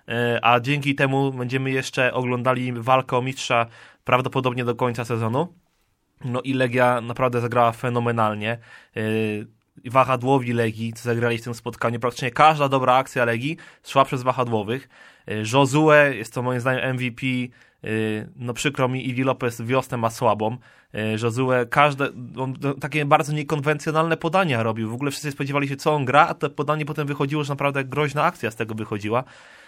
a dzięki temu będziemy jeszcze oglądali walkę o mistrza prawdopodobnie do końca sezonu. No i Legia naprawdę zagrała fenomenalnie. Wahadłowi Legii, co zagrali w tym spotkaniu, praktycznie każda dobra akcja Legii szła przez wahadłowych. Josue, jest to moim zdaniem MVP, no przykro mi, Iwi Lopez wiosnę ma słabą. Josue, on takie bardzo niekonwencjonalne podania robił. W ogóle wszyscy spodziewali się, co on gra, a to podanie potem wychodziło, że naprawdę groźna akcja z tego wychodziła.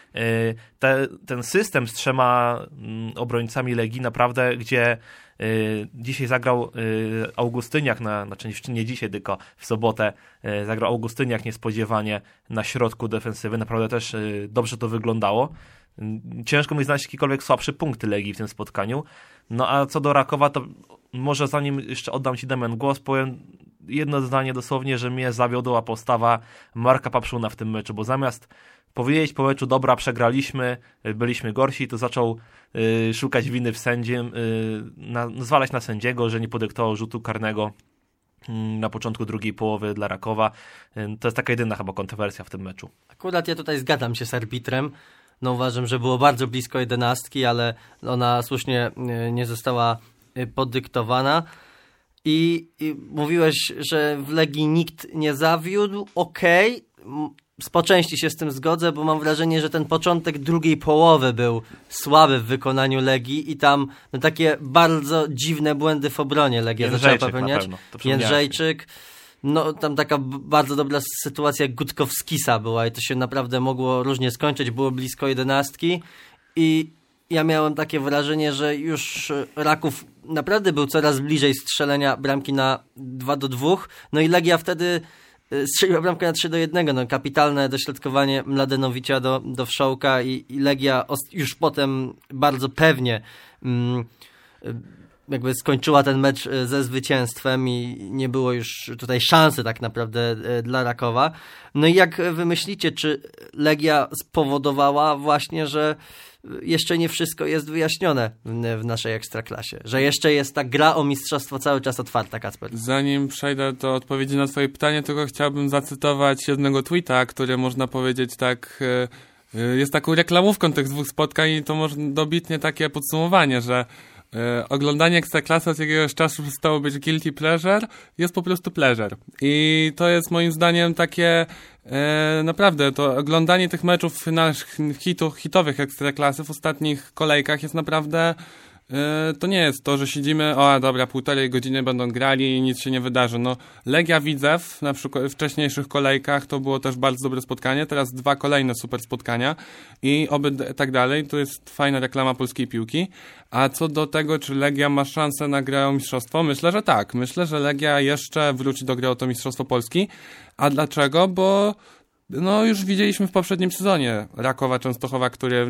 Ten system z 3 obrońcami Legii naprawdę, gdzie dzisiaj zagrał Augustyniak, znaczy nie dzisiaj, tylko w sobotę zagrał Augustyniak niespodziewanie na środku defensywy. Naprawdę też dobrze to wyglądało. Ciężko mi znaleźć jakikolwiek słabszy punkt Legii w tym spotkaniu. No a co do Rakowa, to może zanim jeszcze oddam ci, Damian, głos, powiem jedno zdanie dosłownie, że mnie zawiodła postawa Marka Papszuna w tym meczu, bo zamiast powiedzieć po meczu, dobra, przegraliśmy, byliśmy gorsi, to zaczął szukać winy w sędzie, zwalać na sędziego, że nie podyktował rzutu karnego na początku drugiej połowy dla Rakowa. To jest taka jedyna chyba kontrowersja w tym meczu. Akurat ja tutaj zgadzam się z arbitrem. No uważam, że było bardzo blisko 11, ale ona słusznie nie została podyktowana. I mówiłeś, że w Legii nikt nie zawiódł. Okej. po części się z tym zgodzę, bo mam wrażenie, że ten początek drugiej połowy był słaby w wykonaniu Legii i tam takie bardzo dziwne błędy w obronie Legia zaczęła popełniać. Jędrzejczyk. No, tam taka bardzo dobra sytuacja Gutkowskisa była i to się naprawdę mogło różnie skończyć, było blisko 11 i ja miałem takie wrażenie, że już Raków naprawdę był coraz bliżej strzelenia bramki na 2-2, no i Legia wtedy strzeliła bramkę na 3-1, no kapitalne dośrodkowanie Mladenowicza do Wszołka i Legia już potem bardzo pewnie jakby skończyła ten mecz ze zwycięstwem i nie było już tutaj szansy tak naprawdę dla Rakowa. No i jak wy myślicie, czy Legia spowodowała właśnie, że jeszcze nie wszystko jest wyjaśnione w naszej Ekstraklasie, że jeszcze jest ta gra o mistrzostwo cały czas otwarta, Kacper? Zanim przejdę do odpowiedzi na twoje pytanie, tylko chciałbym zacytować jednego tweeta, który można powiedzieć tak, jest taką reklamówką tych dwóch spotkań i to może dobitnie takie podsumowanie, że oglądanie Ekstraklasy od jakiegoś czasu przestało być guilty pleasure, jest po prostu pleasure. I to jest moim zdaniem takie naprawdę, to oglądanie tych meczów hitowych Ekstraklasy w ostatnich kolejkach jest naprawdę to nie jest to, że siedzimy, o dobra, 1,5 godziny będą grali i nic się nie wydarzy. No, Legia Widzew na przykład w wcześniejszych kolejkach to było też bardzo dobre spotkanie, teraz 2 kolejne super spotkania i oby tak dalej, to jest fajna reklama polskiej piłki. A co do tego, czy Legia ma szansę na grę o mistrzostwo? Myślę, że tak. Myślę, że Legia jeszcze wróci do gry o to mistrzostwo Polski. A dlaczego? Bo no już widzieliśmy w poprzednim sezonie Rakowa Częstochowa, który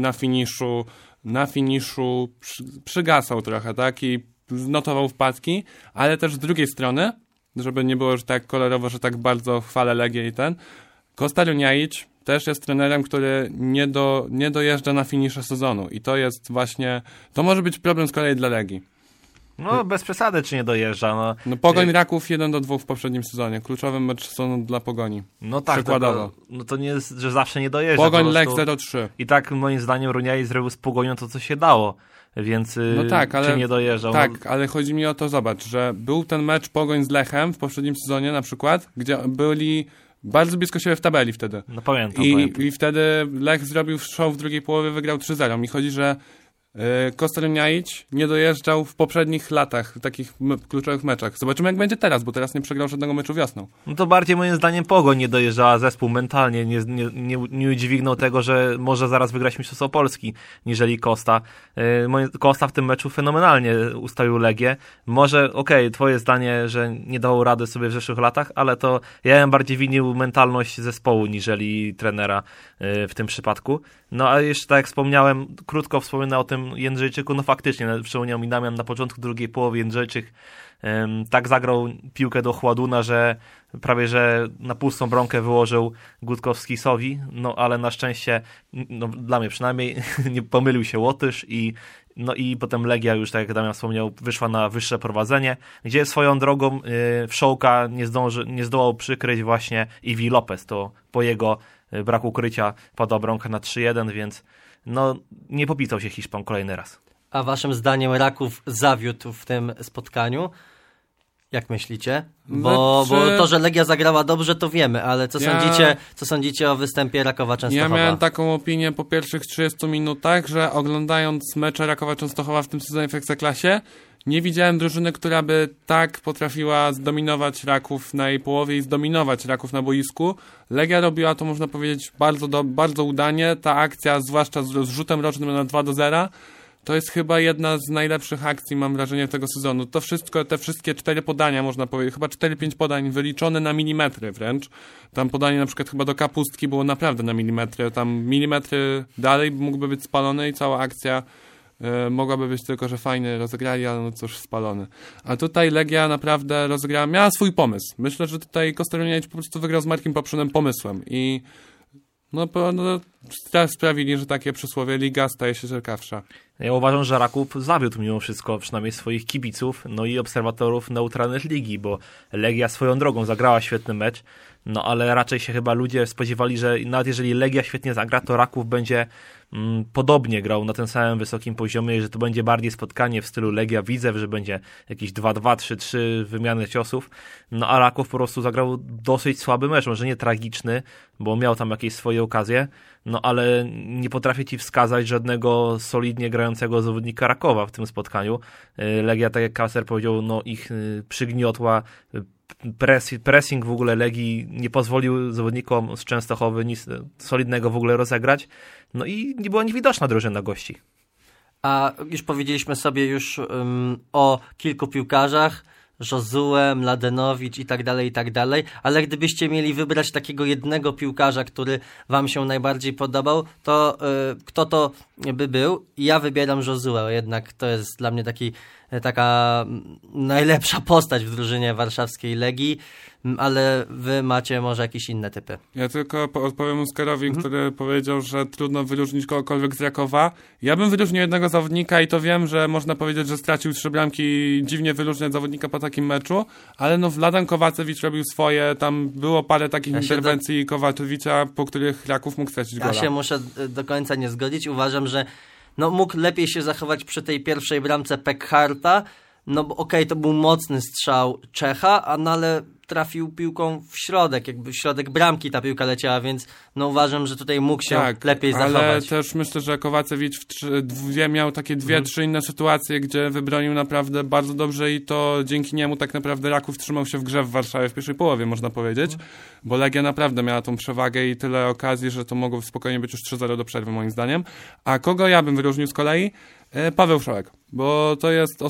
na finiszu przygasał trochę, tak? I znotował wpadki, ale też z drugiej strony, żeby nie było, że tak kolorowo, że tak bardzo chwalę Legię i Kosta Runjaić też jest trenerem, który nie dojeżdża na finisze sezonu i to jest właśnie, to może być problem z kolei dla Legii. No, bez przesady, czy nie dojeżdża. No Pogoń Raków 1-2 w poprzednim sezonie. Kluczowy mecz sezonu dla Pogoni. No tak, przykładowo. No to nie jest, że zawsze nie dojeżdża. Pogoń Lech 0-3. I tak moim zdaniem Runjaić zrobił z Pogonią to, co się dało. Więc no tak, ale, czy nie dojeżdżał? Tak, ale chodzi mi o to, zobacz, że był ten mecz Pogoń z Lechem w poprzednim sezonie na przykład, gdzie byli bardzo blisko siebie w tabeli wtedy. No pamiętam. I wtedy Lech zrobił show w drugiej połowie, wygrał 3-0. Mi chodzi, że Kosta Runjaić nie dojeżdżał w poprzednich latach, w takich kluczowych meczach. Zobaczymy, jak będzie teraz, bo teraz nie przegrał żadnego meczu wiosną. No to bardziej moim zdaniem Pogoń nie dojeżdżała, zespół mentalnie nie udźwignął tego, że może zaraz wygrać mistrzostwo Polski, niżeli Kosta. Kosta w tym meczu fenomenalnie ustawił Legię. Może, twoje zdanie, że nie dało rady sobie w zeszłych latach, ale to ja bym bardziej winił mentalność zespołu, niżeli trenera w tym przypadku. No a jeszcze tak jak wspomniałem, krótko wspominał o tym Jędrzejczyku, no faktycznie, przypomniał mi Damian na początku drugiej połowy, Jędrzejczyk tak zagrał piłkę do Chładuna, że prawie że na pustą bramkę wyłożył Gutkowskisowi, no ale na szczęście, no dla mnie przynajmniej, nie pomylił się Łotysz i potem Legia już, tak jak Damian wspomniał, wyszła na wyższe prowadzenie, gdzie swoją drogą Wszołka nie zdołał przykryć właśnie Iwi Lopez, to po jego braku ukrycia padła bramka na 3-1, więc no nie popisał się Hiszpan kolejny raz. A waszym Raków zawiódł w tym spotkaniu? Jak myślicie? Bo to, że Legia zagrała dobrze, to wiemy, ale co sądzicie o występie Rakowa Częstochowa? Ja miałem taką opinię po pierwszych 30 minutach, że oglądając mecze Rakowa Częstochowa w tym sezonie w Ekstraklasie, nie widziałem drużyny, która by tak potrafiła zdominować Raków na jej połowie i zdominować Raków na boisku. Legia robiła to, można powiedzieć, bardzo udanie. Ta akcja, zwłaszcza z rzutem rocznym na 2-0, to jest chyba jedna z najlepszych akcji, mam wrażenie, tego sezonu. To wszystko, te wszystkie 4 podania, można powiedzieć, chyba 4-5 podań wyliczone na milimetry wręcz. Tam podanie na przykład chyba do Kapustki było naprawdę na milimetry. Tam milimetry dalej mógłby być spalony i cała akcja mogłaby być tylko, że fajny rozegrali, ale no cóż, spalony. A tutaj Legia naprawdę rozegrała, miała swój pomysł. Myślę, że tutaj Kosta Runjaić po prostu wygrał z Markiem Paprzunem pomysłem i sprawili, że takie przysłowie liga staje się ciekawsza. Ja uważam, że Raków zawiódł mimo wszystko, przynajmniej swoich kibiców, no i obserwatorów neutralnych ligi, bo Legia swoją drogą zagrała świetny mecz, no ale raczej się chyba ludzie spodziewali, że nawet jeżeli Legia świetnie zagra, to Raków będzie podobnie grał na tym samym wysokim poziomie, że to będzie bardziej spotkanie w stylu Legia Widzew, że będzie jakieś 2-2, 3-3 wymiany ciosów, no a Raków po prostu zagrał dosyć słaby mecz, może nie tragiczny, bo miał tam jakieś swoje okazje, no ale nie potrafię ci wskazać żadnego solidnie grającego zawodnika Rakowa w tym spotkaniu. Legia, tak jak Kasper powiedział, no ich przygniotła, pressing w ogóle Legii nie pozwolił zawodnikom z Częstochowy nic solidnego w ogóle rozegrać, no i nie była niewidoczna drużyna gości. A już powiedzieliśmy sobie o kilku piłkarzach, Josue, Mladenowicz i tak dalej, ale gdybyście mieli wybrać takiego jednego piłkarza, który wam się najbardziej podobał, to kto to by był? Ja wybieram Josue, jednak to jest dla mnie taka najlepsza postać w drużynie warszawskiej Legii, ale wy macie może jakieś inne typy. Ja tylko odpowiem Oskarowi, który powiedział, że trudno wyróżnić kogokolwiek z Rakowa. Ja bym wyróżnił jednego zawodnika i to wiem, że można powiedzieć, że stracił 3 bramki, dziwnie wyróżniać zawodnika po takim meczu, ale no Vladan Kowacewicz robił swoje, tam było parę takich interwencji Kowacewicza, po których Raków mógł stracić gola. Ja się muszę do końca nie zgodzić, uważam, że mógł lepiej się zachować przy tej pierwszej bramce Pekharta, no bo okej, to był mocny strzał Czecha, ale trafił piłką w środek, jakby w środek bramki ta piłka leciała, więc uważam, że tutaj mógł się lepiej zachować. Ale też myślę, że Kowacewicz miał takie 2-3 inne sytuacje, gdzie wybronił naprawdę bardzo dobrze i to dzięki niemu tak naprawdę Raków trzymał się w grze w Warszawie w pierwszej połowie, można powiedzieć, bo Legia naprawdę miała tą przewagę i tyle okazji, że to mogło spokojnie być już 3-0 do przerwy moim zdaniem. A kogo ja bym wyróżnił z kolei? Paweł Wszołek, bo to jest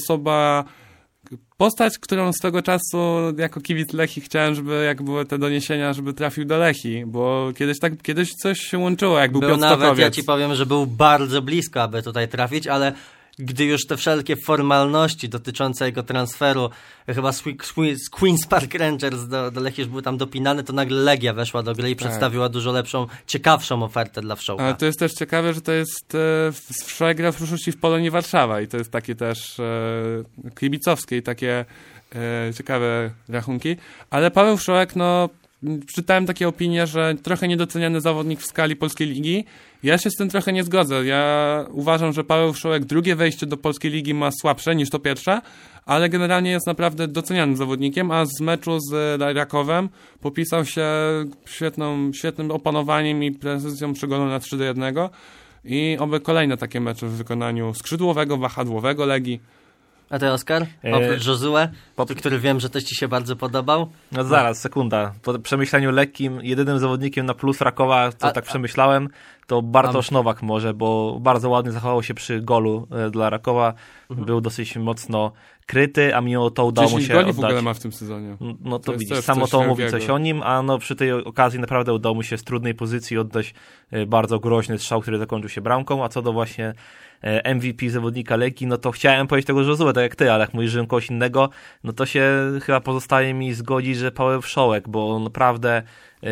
postać, którą swego czasu jako kibic Lechii chciałem, żeby jak były te doniesienia, żeby trafił do Lechii, bo kiedyś coś się łączyło, jak był Piotr Stokowiec. Ja ci powiem, że był bardzo blisko, aby tutaj trafić, ale gdy już te wszelkie formalności dotyczące jego transferu, chyba z Queen's Park Rangers do Lechii już były tam dopinane, to nagle Legia weszła do gry i przedstawiła dużo lepszą, ciekawszą ofertę dla Wszołka. Ale to jest też ciekawe, że to jest Wszołek gra w przyszłości w Polonii Warszawa i to jest takie też kibicowskie i takie ciekawe rachunki. Ale Paweł Wszołek, czytałem takie opinie, że trochę niedoceniany zawodnik w skali polskiej ligi. Ja się z tym trochę nie zgodzę. Ja uważam, że Paweł Wszołek drugie wejście do polskiej ligi ma słabsze niż to pierwsze, ale generalnie jest naprawdę docenianym zawodnikiem, a z meczu z Rakowem popisał się świetnym opanowaniem i precyzją przy golu na 3-1 i oby kolejne takie mecze w wykonaniu skrzydłowego, wahadłowego Legii. A ty, Oskar? Oprócz Josue, który wiem, że też ci się bardzo podobał. No zaraz, sekunda. Po przemyśleniu lekkim, jedynym zawodnikiem na plus Rakowa, tak przemyślałem, to Bartosz Nowak może, bo bardzo ładnie zachował się przy golu dla Rakowa. Był dosyć mocno kryty, a mimo to udało mu się goli oddać. w ogóle ma w tym sezonie. No to widzisz, samo to mówi coś o nim, a przy tej okazji naprawdę udało mu się z trudnej pozycji oddać bardzo groźny strzał, który zakończył się bramką, a co do właśnie MVP zawodnika Legii, no to chciałem powiedzieć tego Josue, tak jak ty, ale jak mówisz, że kogoś innego, no to się chyba pozostaje mi zgodzić, że Paweł Wszołek, bo naprawdę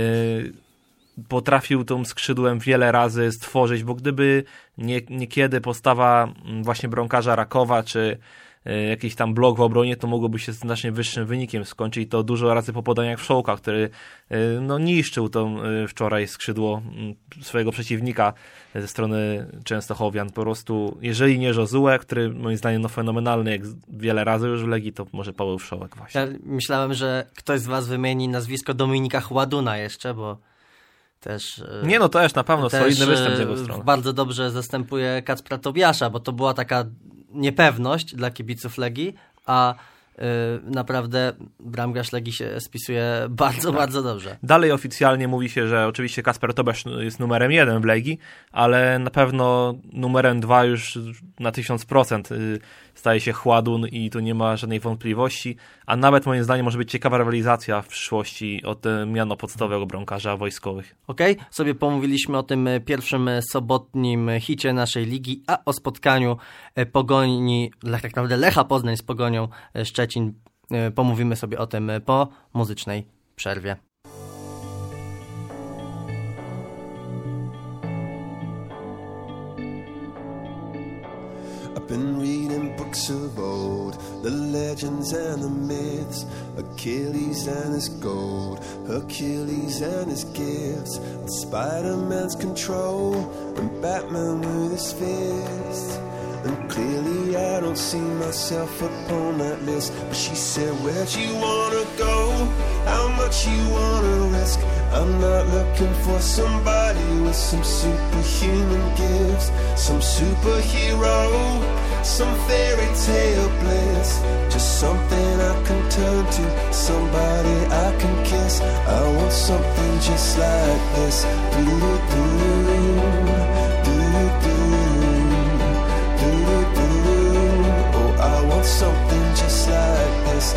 potrafił tą skrzydłem wiele razy stworzyć, bo gdyby niekiedy postawa właśnie bramkarza Rakowa, czy jakiś tam blok w obronie, to mogłoby się znacznie wyższym wynikiem skończyć. To dużo razy po podaniach Wszołka, który niszczył tą wczoraj skrzydło swojego przeciwnika ze strony Częstochowian. Po prostu, jeżeli nie Josue, który moim zdaniem fenomenalny, jak wiele razy już w Legii, to może Paweł Wszołek właśnie. Ja myślałem, że ktoś z was wymieni nazwisko Dominika Chładuna jeszcze, bo też... też na pewno solidny występ z jego strony. Bardzo dobrze zastępuje Kacpra Tobiasza, bo to była taka niepewność dla kibiców Legii, a naprawdę bramkarz Legii się spisuje bardzo, bardzo dobrze. Dalej oficjalnie mówi się, że oczywiście Kacper Tobiasz jest numerem 1 w Legii, ale na pewno numerem 2 już na 1000% staje się Chładun i tu nie ma żadnej wątpliwości, a nawet moim zdaniem może być ciekawa rywalizacja w przyszłości o te miano podstawowego bramkarza wojskowych. Okej, sobie pomówiliśmy o tym pierwszym sobotnim hicie naszej ligi, a o spotkaniu Pogoni, tak naprawdę Lecha Poznań z Pogonią Szczecin pomówimy sobie o tym po muzycznej przerwie. Been reading books of old, the legends and the myths, Achilles and his gold, Hercules and his gifts, Spider-Man's control, and Batman with his fists. And clearly I don't see myself upon that list. But she said, where'd you wanna go? How much you wanna risk? I'm not looking for somebody with some superhuman gifts, some superhero, some fairy tale bliss. Just something I can turn to, somebody I can kiss. I want something just like this. Oh, I want something just like this.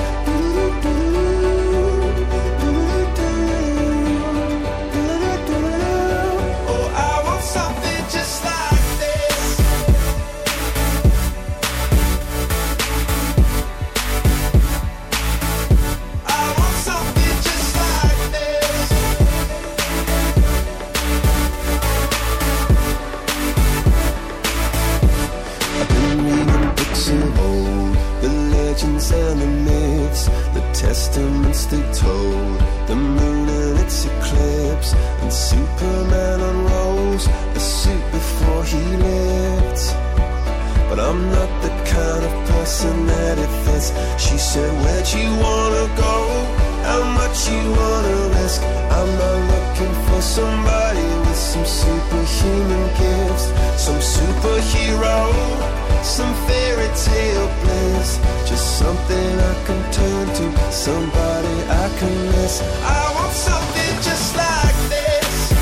And the myths, the testaments they told, the moon and its eclipse, and Superman unrolls the suit before he lived. But I'm not the kind of person that it fits. She said, where'd you wanna go? How much you wanna risk? I'm not looking for somebody with some superhuman gifts, some superhero, some fairy tale bliss. Just something I can turn to, somebody I can miss. I want something just like this.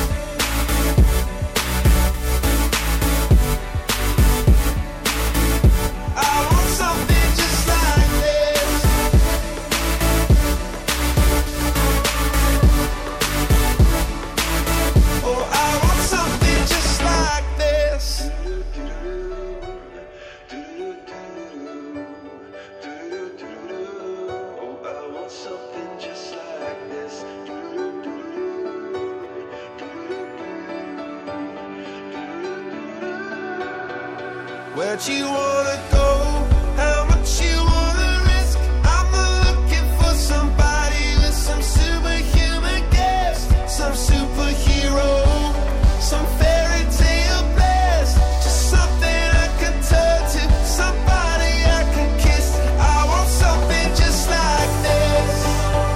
I want something just like this. Oh, I want something just like this. Where'd you wanna go? How much you wanna risk? I'm not looking for somebody with some superhuman gifts, some superhero, some fairy tale bliss. Just something I can turn to, somebody I can kiss. I want something just like this.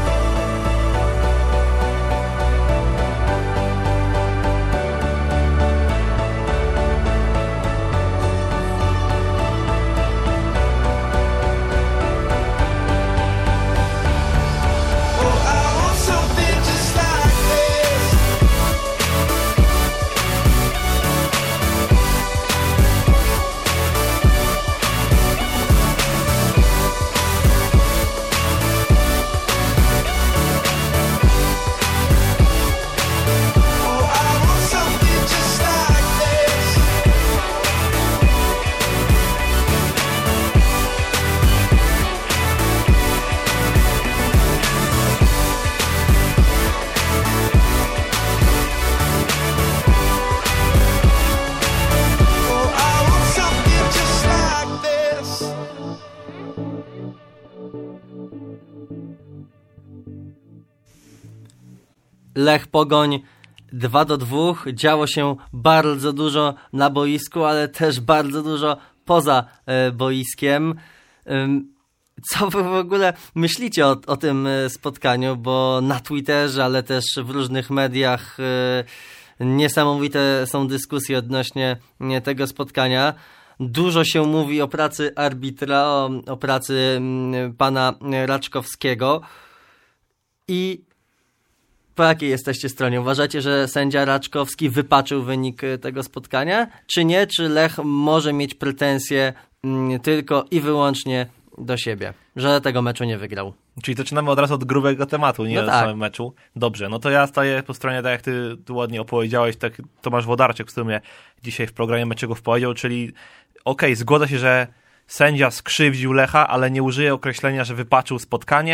Lech Pogoń 2-2. Działo się bardzo dużo na boisku, ale też bardzo dużo poza boiskiem. Co wy w ogóle myślicie o tym spotkaniu? Bo na Twitterze, ale też w różnych mediach niesamowite są dyskusje odnośnie tego spotkania. Dużo się mówi o pracy arbitra, o pracy pana Raczkowskiego. I po jakiej jesteście stronie? Uważacie, że sędzia Raczkowski wypaczył wynik tego spotkania, czy nie? Czy Lech może mieć pretensje tylko i wyłącznie do siebie, że tego meczu nie wygrał? Czyli zaczynamy od razu od grubego tematu, nie no o tak. samym meczu. Dobrze, no to ja staję po stronie, tak jak ty tu ładnie opowiedziałeś, tak Tomasz Włodarczyk, z którym mnie dzisiaj w programie Meczegów powiedział, czyli okej, zgodzę się, że sędzia skrzywdził Lecha, ale nie użyję określenia, że wypaczył spotkanie,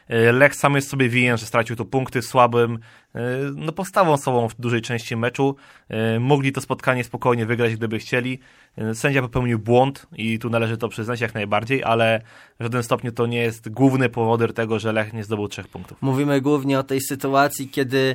Lech sam jest sobie winien, że stracił tu punkty słabym postawą sobą w dużej części meczu. Mogli to spotkanie spokojnie wygrać, gdyby chcieli. Sędzia popełnił błąd i tu należy to przyznać jak najbardziej, ale w żadnym stopniu to nie jest główny powód tego, że Lech nie zdobył 3 punktów. Mówimy głównie o tej sytuacji, kiedy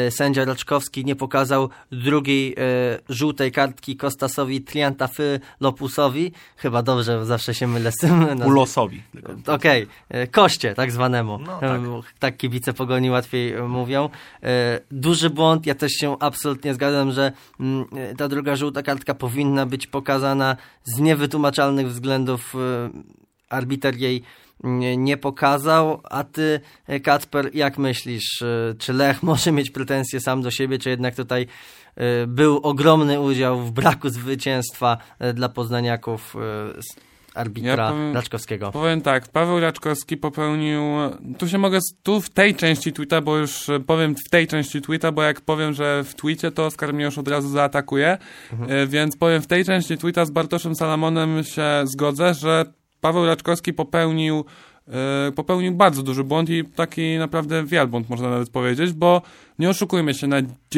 sędzia Raczkowski nie pokazał drugiej żółtej kartki Kostasowi Triantafylopusowi. Chyba dobrze, zawsze się mylę z tym. Ulosowi. Okej, Koście tak zwanemu. No, tak. Tak kibice Pogoni łatwiej mówią. Duży błąd, ja też się absolutnie zgadzam, że ta druga żółta kartka powinna być pokazana z niewytłumaczalnych względów. Arbiter jej nie pokazał, a ty, Kacper, jak myślisz, czy Lech może mieć pretensje sam do siebie, czy jednak tutaj był ogromny udział w braku zwycięstwa dla poznaniaków arbitra Raczkowskiego? Powiem tak, Paweł Raczkowski popełnił, tu w tej części tweeta, bo już powiem w tej części tweeta, bo jak powiem, że w tweetie, to Oskar mnie już od razu zaatakuje, więc powiem w tej części tweeta z Bartoszem Salamonem się zgodzę, że Paweł Raczkowski popełnił bardzo duży błąd i taki naprawdę wielbłąd, można nawet powiedzieć, bo nie oszukujmy się, na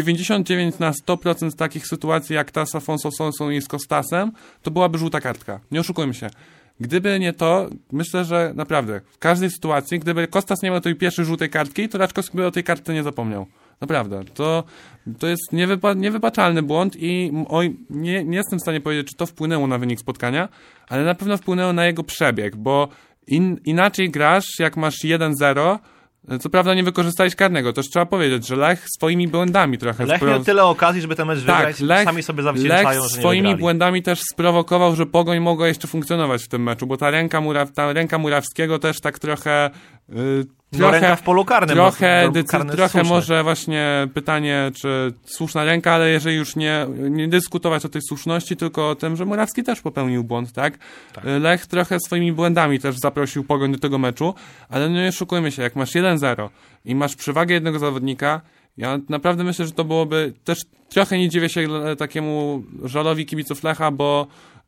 99 na 100% takich sytuacji jak ta z Afonso Sonsą i z Kostasem, to byłaby żółta kartka. Nie oszukujmy się. Gdyby nie to, myślę, że naprawdę w każdej sytuacji, gdyby Kostas nie miał tej pierwszej żółtej kartki, to Raczkowski by o tej kartce nie zapomniał. Naprawdę. To jest niewybaczalny błąd i nie jestem w stanie powiedzieć, czy to wpłynęło na wynik spotkania, ale na pewno wpłynęło na jego przebieg, bo inaczej grasz, jak masz 1-0. Co prawda nie wykorzystałeś karnego, też trzeba powiedzieć, że Lech swoimi błędami trochę... Lech miał tyle okazji, żeby ten mecz wygrać, sami sobie zawdzięczają, że nie swoimi wygrali. Błędami też sprowokował, że Pogoń mogła jeszcze funkcjonować w tym meczu, bo ta ręka Murawskiego też tak trochę... ręka w polu karnym. Trochę może właśnie pytanie, czy słuszna ręka, ale jeżeli już nie dyskutować o tej słuszności, tylko o tym, że Murawski też popełnił błąd, tak? Lech trochę swoimi błędami też zaprosił Pogoń do tego meczu, ale nie oszukujmy się, jak masz 1-0 i masz przewagę jednego zawodnika, ja naprawdę myślę, że to byłoby też trochę nie dziwię się takiemu żalowi kibiców Lecha, bo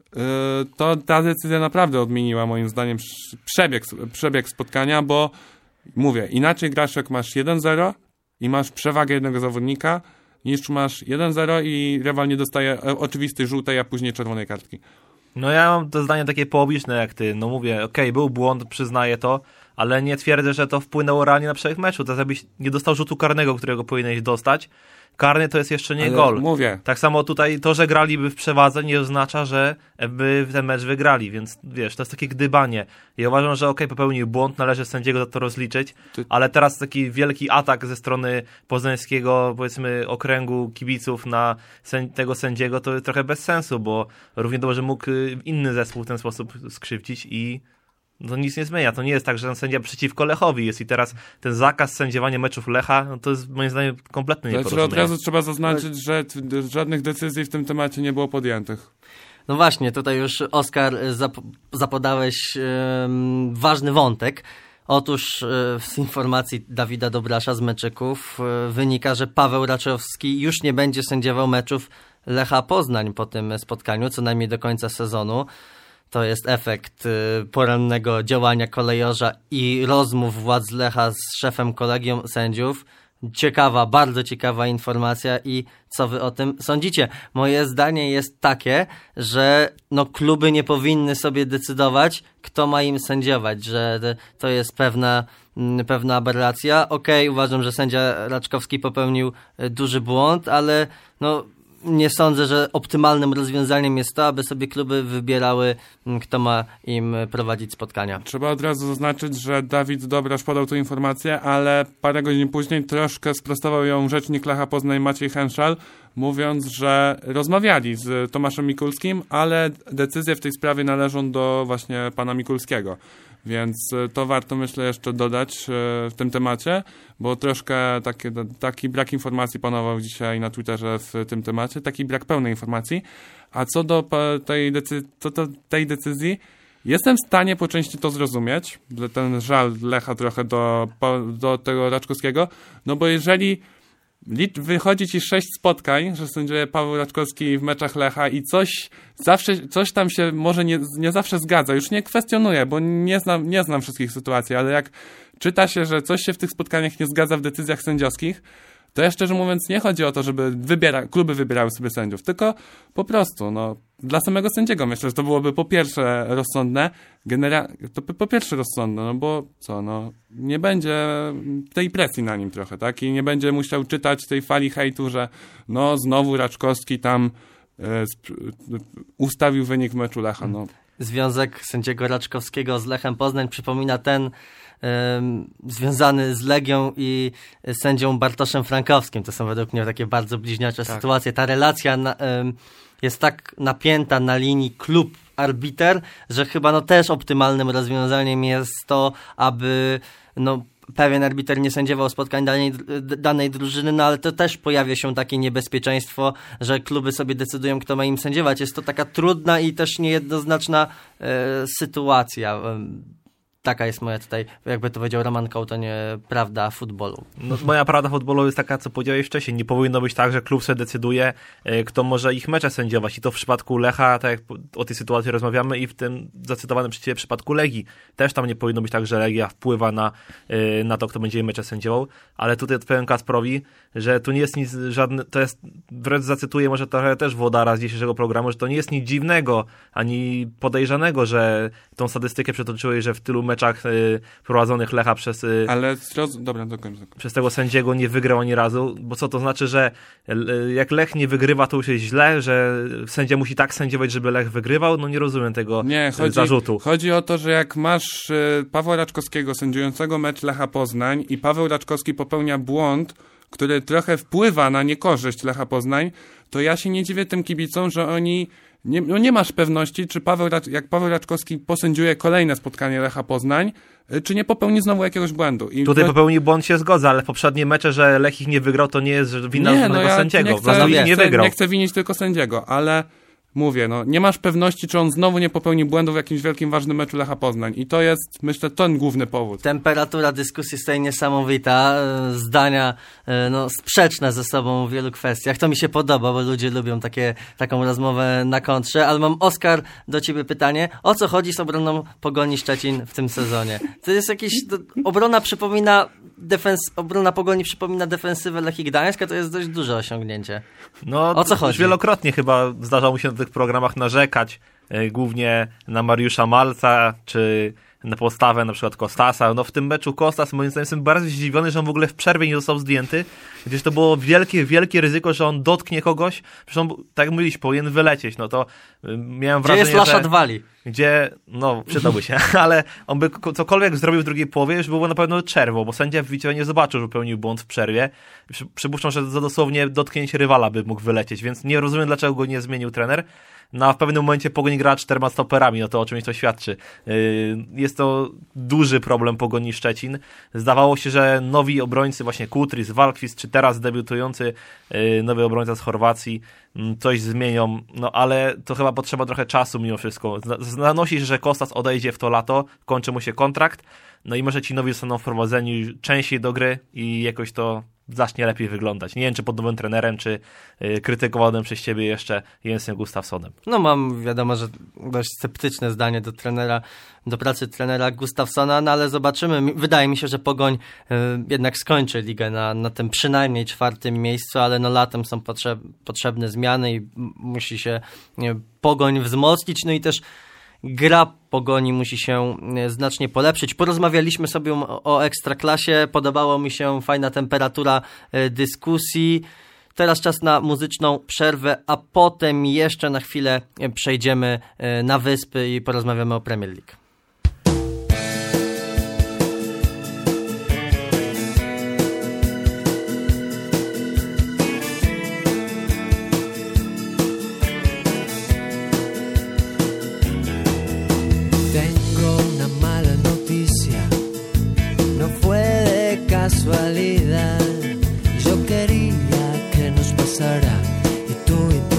ta decyzja naprawdę odmieniła moim zdaniem przebieg spotkania, bo mówię, inaczej grasz jak masz 1-0 i masz przewagę jednego zawodnika, niż masz 1-0 i rywal nie dostaje oczywistej żółtej, a później czerwonej kartki. No ja mam to zdanie takie połowiczne jak ty. No mówię, okej, był błąd, przyznaję to, ale nie twierdzę, że to wpłynęło realnie na przebieg meczu. To jakbyś nie dostał rzutu karnego, którego powinieneś dostać. Karny to jest jeszcze nie gol. Mówię. Tak samo tutaj to, że graliby w przewadze, nie oznacza, że by ten mecz wygrali, więc wiesz, to jest takie gdybanie. Ja uważam, że popełnił błąd, należy sędziego za to rozliczyć, ale teraz taki wielki atak ze strony poznańskiego, powiedzmy, okręgu kibiców na tego sędziego, to jest trochę bez sensu, bo równie dobrze mógł inny zespół w ten sposób skrzywdzić i to nic nie zmienia. To nie jest tak, że ten sędzia przeciwko Lechowi jest i teraz ten zakaz sędziowania meczów Lecha, no to jest moim zdaniem kompletnie nieporozumienie. Od razu trzeba zaznaczyć, że żadnych decyzji w tym temacie nie było podjętych. No właśnie, tutaj już Oskar zapodałeś ważny wątek. Otóż z informacji Dawida Dobrasza z Meczyków wynika, że Paweł Raczkowski już nie będzie sędziował meczów Lecha Poznań po tym spotkaniu, co najmniej do końca sezonu. To jest efekt porannego działania kolejorza i rozmów władz Lecha z szefem kolegium sędziów. Bardzo ciekawa informacja i co wy o tym sądzicie? Moje zdanie jest takie, że kluby nie powinny sobie decydować, kto ma im sędziować, że to jest pewna aberracja. Uważam, że sędzia Raczkowski popełnił duży błąd, ale nie sądzę, że optymalnym rozwiązaniem jest to, aby sobie kluby wybierały, kto ma im prowadzić spotkania. Trzeba od razu zaznaczyć, że Dawid Dobrasz podał tę informację, ale parę godzin później troszkę sprostował ją rzecznik Lecha Poznań Maciej Henschel, mówiąc, że rozmawiali z Tomaszem Mikulskim, ale decyzje w tej sprawie należą do właśnie pana Mikulskiego. Więc to warto, myślę, jeszcze dodać w tym temacie, bo troszkę taki brak informacji panował dzisiaj na Twitterze w tym temacie, taki brak pełnej informacji. A co do tej decyzji, jestem w stanie po części to zrozumieć, ten żal Lecha trochę do tego Raczkowskiego, bo jeżeli wychodzi ci 6 spotkań, że sędziuje Paweł Raczkowski w meczach Lecha i coś tam się może nie zawsze zgadza. Już nie kwestionuję, bo nie znam wszystkich sytuacji, ale jak czyta się, że coś się w tych spotkaniach nie zgadza w decyzjach sędziowskich, to ja szczerze mówiąc nie chodzi o to, żeby kluby wybierały sobie sędziów, tylko po prostu, no, dla samego sędziego myślę, że to byłoby po pierwsze rozsądne, no bo co, no, nie będzie tej presji na nim trochę, tak, i nie będzie musiał czytać tej fali hejtu, że no, znowu Raczkowski tam ustawił wynik meczu Lecha, no. Związek sędziego Raczkowskiego z Lechem Poznań przypomina ten związany z Legią i sędzią Bartoszem Frankowskim. To są według mnie takie bardzo bliźniacze sytuacje. Ta relacja jest tak napięta na linii klub-arbiter, że chyba też optymalnym rozwiązaniem jest to, aby pewien arbiter nie sędziował spotkań danej drużyny, no ale to też pojawia się takie niebezpieczeństwo, że kluby sobie decydują, kto ma im sędziować. Jest to taka trudna i też niejednoznaczna sytuacja. Taka jest moja tutaj, jakby to powiedział Roman Kołtoń, prawda futbolu. No, moja prawda futbolu jest taka, co powiedziałeś wcześniej. Nie powinno być tak, że klub sobie decyduje, kto może ich mecze sędziować. I to w przypadku Lecha, tak jak o tej sytuacji rozmawiamy, i w tym zacytowanym przez ciebie przypadku Legii. Też tam nie powinno być tak, że Legia wpływa na to, kto będzie jej mecze sędziował. Ale tutaj odpowiem Kacprowi, że tu nie jest nic żadne, to jest, wręcz zacytuję może trochę też Włodara z dzisiejszego programu, że to nie jest nic dziwnego, ani podejrzanego, że tą statystykę przetoczyłeś, że w tylu meczach prowadzonych Lecha przez dobra, do końca. Przez tego sędziego nie wygrał ani razu, bo co to znaczy, że jak Lech nie wygrywa, to już jest źle, że sędzia musi tak sędziować, żeby Lech wygrywał? No nie rozumiem tego zarzutu. Chodzi o to, że jak masz Pawła Raczkowskiego sędziującego mecz Lecha Poznań i Paweł Raczkowski popełnia błąd, który trochę wpływa na niekorzyść Lecha Poznań, to ja się nie dziwię tym kibicom, że oni nie masz pewności, czy jak Paweł Raczkowski posędziuje kolejne spotkanie Lecha Poznań, czy nie popełni znowu jakiegoś błędu. Tutaj popełnił błąd, się zgodzę, ale w poprzednie mecze, że Lech ich nie wygrał, to nie jest wina żadnego sędziego. Nie chcę winić tylko sędziego, ale mówię, nie masz pewności, czy on znowu nie popełni błędu w jakimś wielkim, ważnym meczu Lecha Poznań. I to jest, myślę, ten główny powód. Temperatura dyskusji jest tutaj niesamowita. Zdania sprzeczne ze sobą w wielu kwestiach. To mi się podoba, bo ludzie lubią taką rozmowę na kontrze. Ale mam, Oskar, do ciebie pytanie. O co chodzi z obroną Pogoni Szczecin w tym sezonie? To jest obrona Pogoni przypomina defensywę Lechii Gdańska, to jest dość duże osiągnięcie. O co chodzi? Już wielokrotnie chyba zdarzało mi się na tych programach narzekać, głównie na Mariusza Malca, czy na postawę na przykład Kostasa. W tym meczu Kostas, moim zdaniem, jestem bardzo zdziwiony, że on w ogóle w przerwie nie został zdjęty, gdyż to było wielkie ryzyko, że on dotknie kogoś, przecież on, tak jak mówiliśmy, powinien wylecieć, to miałem wrażenie, gdzie jest Lasza Dwali? Przydałby się, ale on by cokolwiek zrobił w drugiej połowie, już było na pewno czerwo, bo sędzia w Witowie nie zobaczył, że popełnił błąd w przerwie. Przypuszczam, że za dosłownie dotknięcie rywala by mógł wylecieć, więc nie rozumiem, dlaczego go nie zmienił trener. A w pewnym momencie Pogoń grała 4 stoperami, to o czymś to świadczy. Jest to duży problem Pogoni Szczecin. Zdawało się, że nowi obrońcy, właśnie Kutris, Walkwist, czy teraz debiutujący nowy obrońca z Chorwacji coś zmienią, ale to chyba potrzeba trochę czasu mimo wszystko. Zanosi się, że Kostas odejdzie w to lato, kończy mu się kontrakt, i może ci nowi zostaną wprowadzeni częściej do gry i jakoś to zacznie lepiej wyglądać. Nie wiem, czy pod nowym trenerem, czy krytykowanym przez ciebie jeszcze Jensem Gustafssonem. Mam, wiadomo, że dość sceptyczne zdanie do pracy trenera Gustafssona, ale zobaczymy. Wydaje mi się, że Pogoń jednak skończy ligę na tym przynajmniej 4. miejscu, ale latem są potrzebne zmiany i musi się Pogoń wzmocnić, i też gra Pogoni musi się znacznie polepszyć. Porozmawialiśmy sobie o Ekstraklasie, podobało mi się fajna temperatura dyskusji. Teraz czas na muzyczną przerwę, a potem jeszcze na chwilę przejdziemy na Wyspy i porozmawiamy o Premier League. Casualidad, yo quería que nos pasara y tú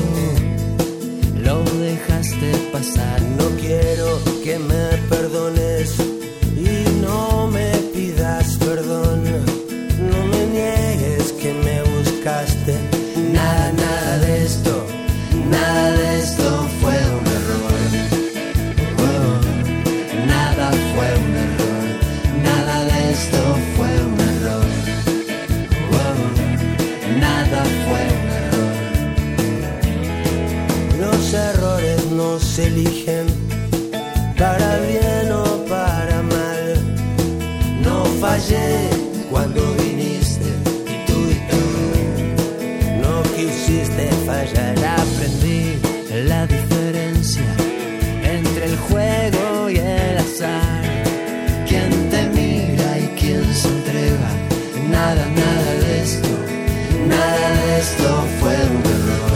lo dejaste pasar. No quiero que me perdones y no me pidas perdón. No me niegues que me buscaste. Nada de esto fue un error. Nada fue un error. Nada de esto nos eligen para bien o para mal. No fallé cuando viniste y tú no quisiste fallar. Aprendí la diferencia entre el juego y el azar. Quien te mira y quien se entrega. Nada de esto fue un error.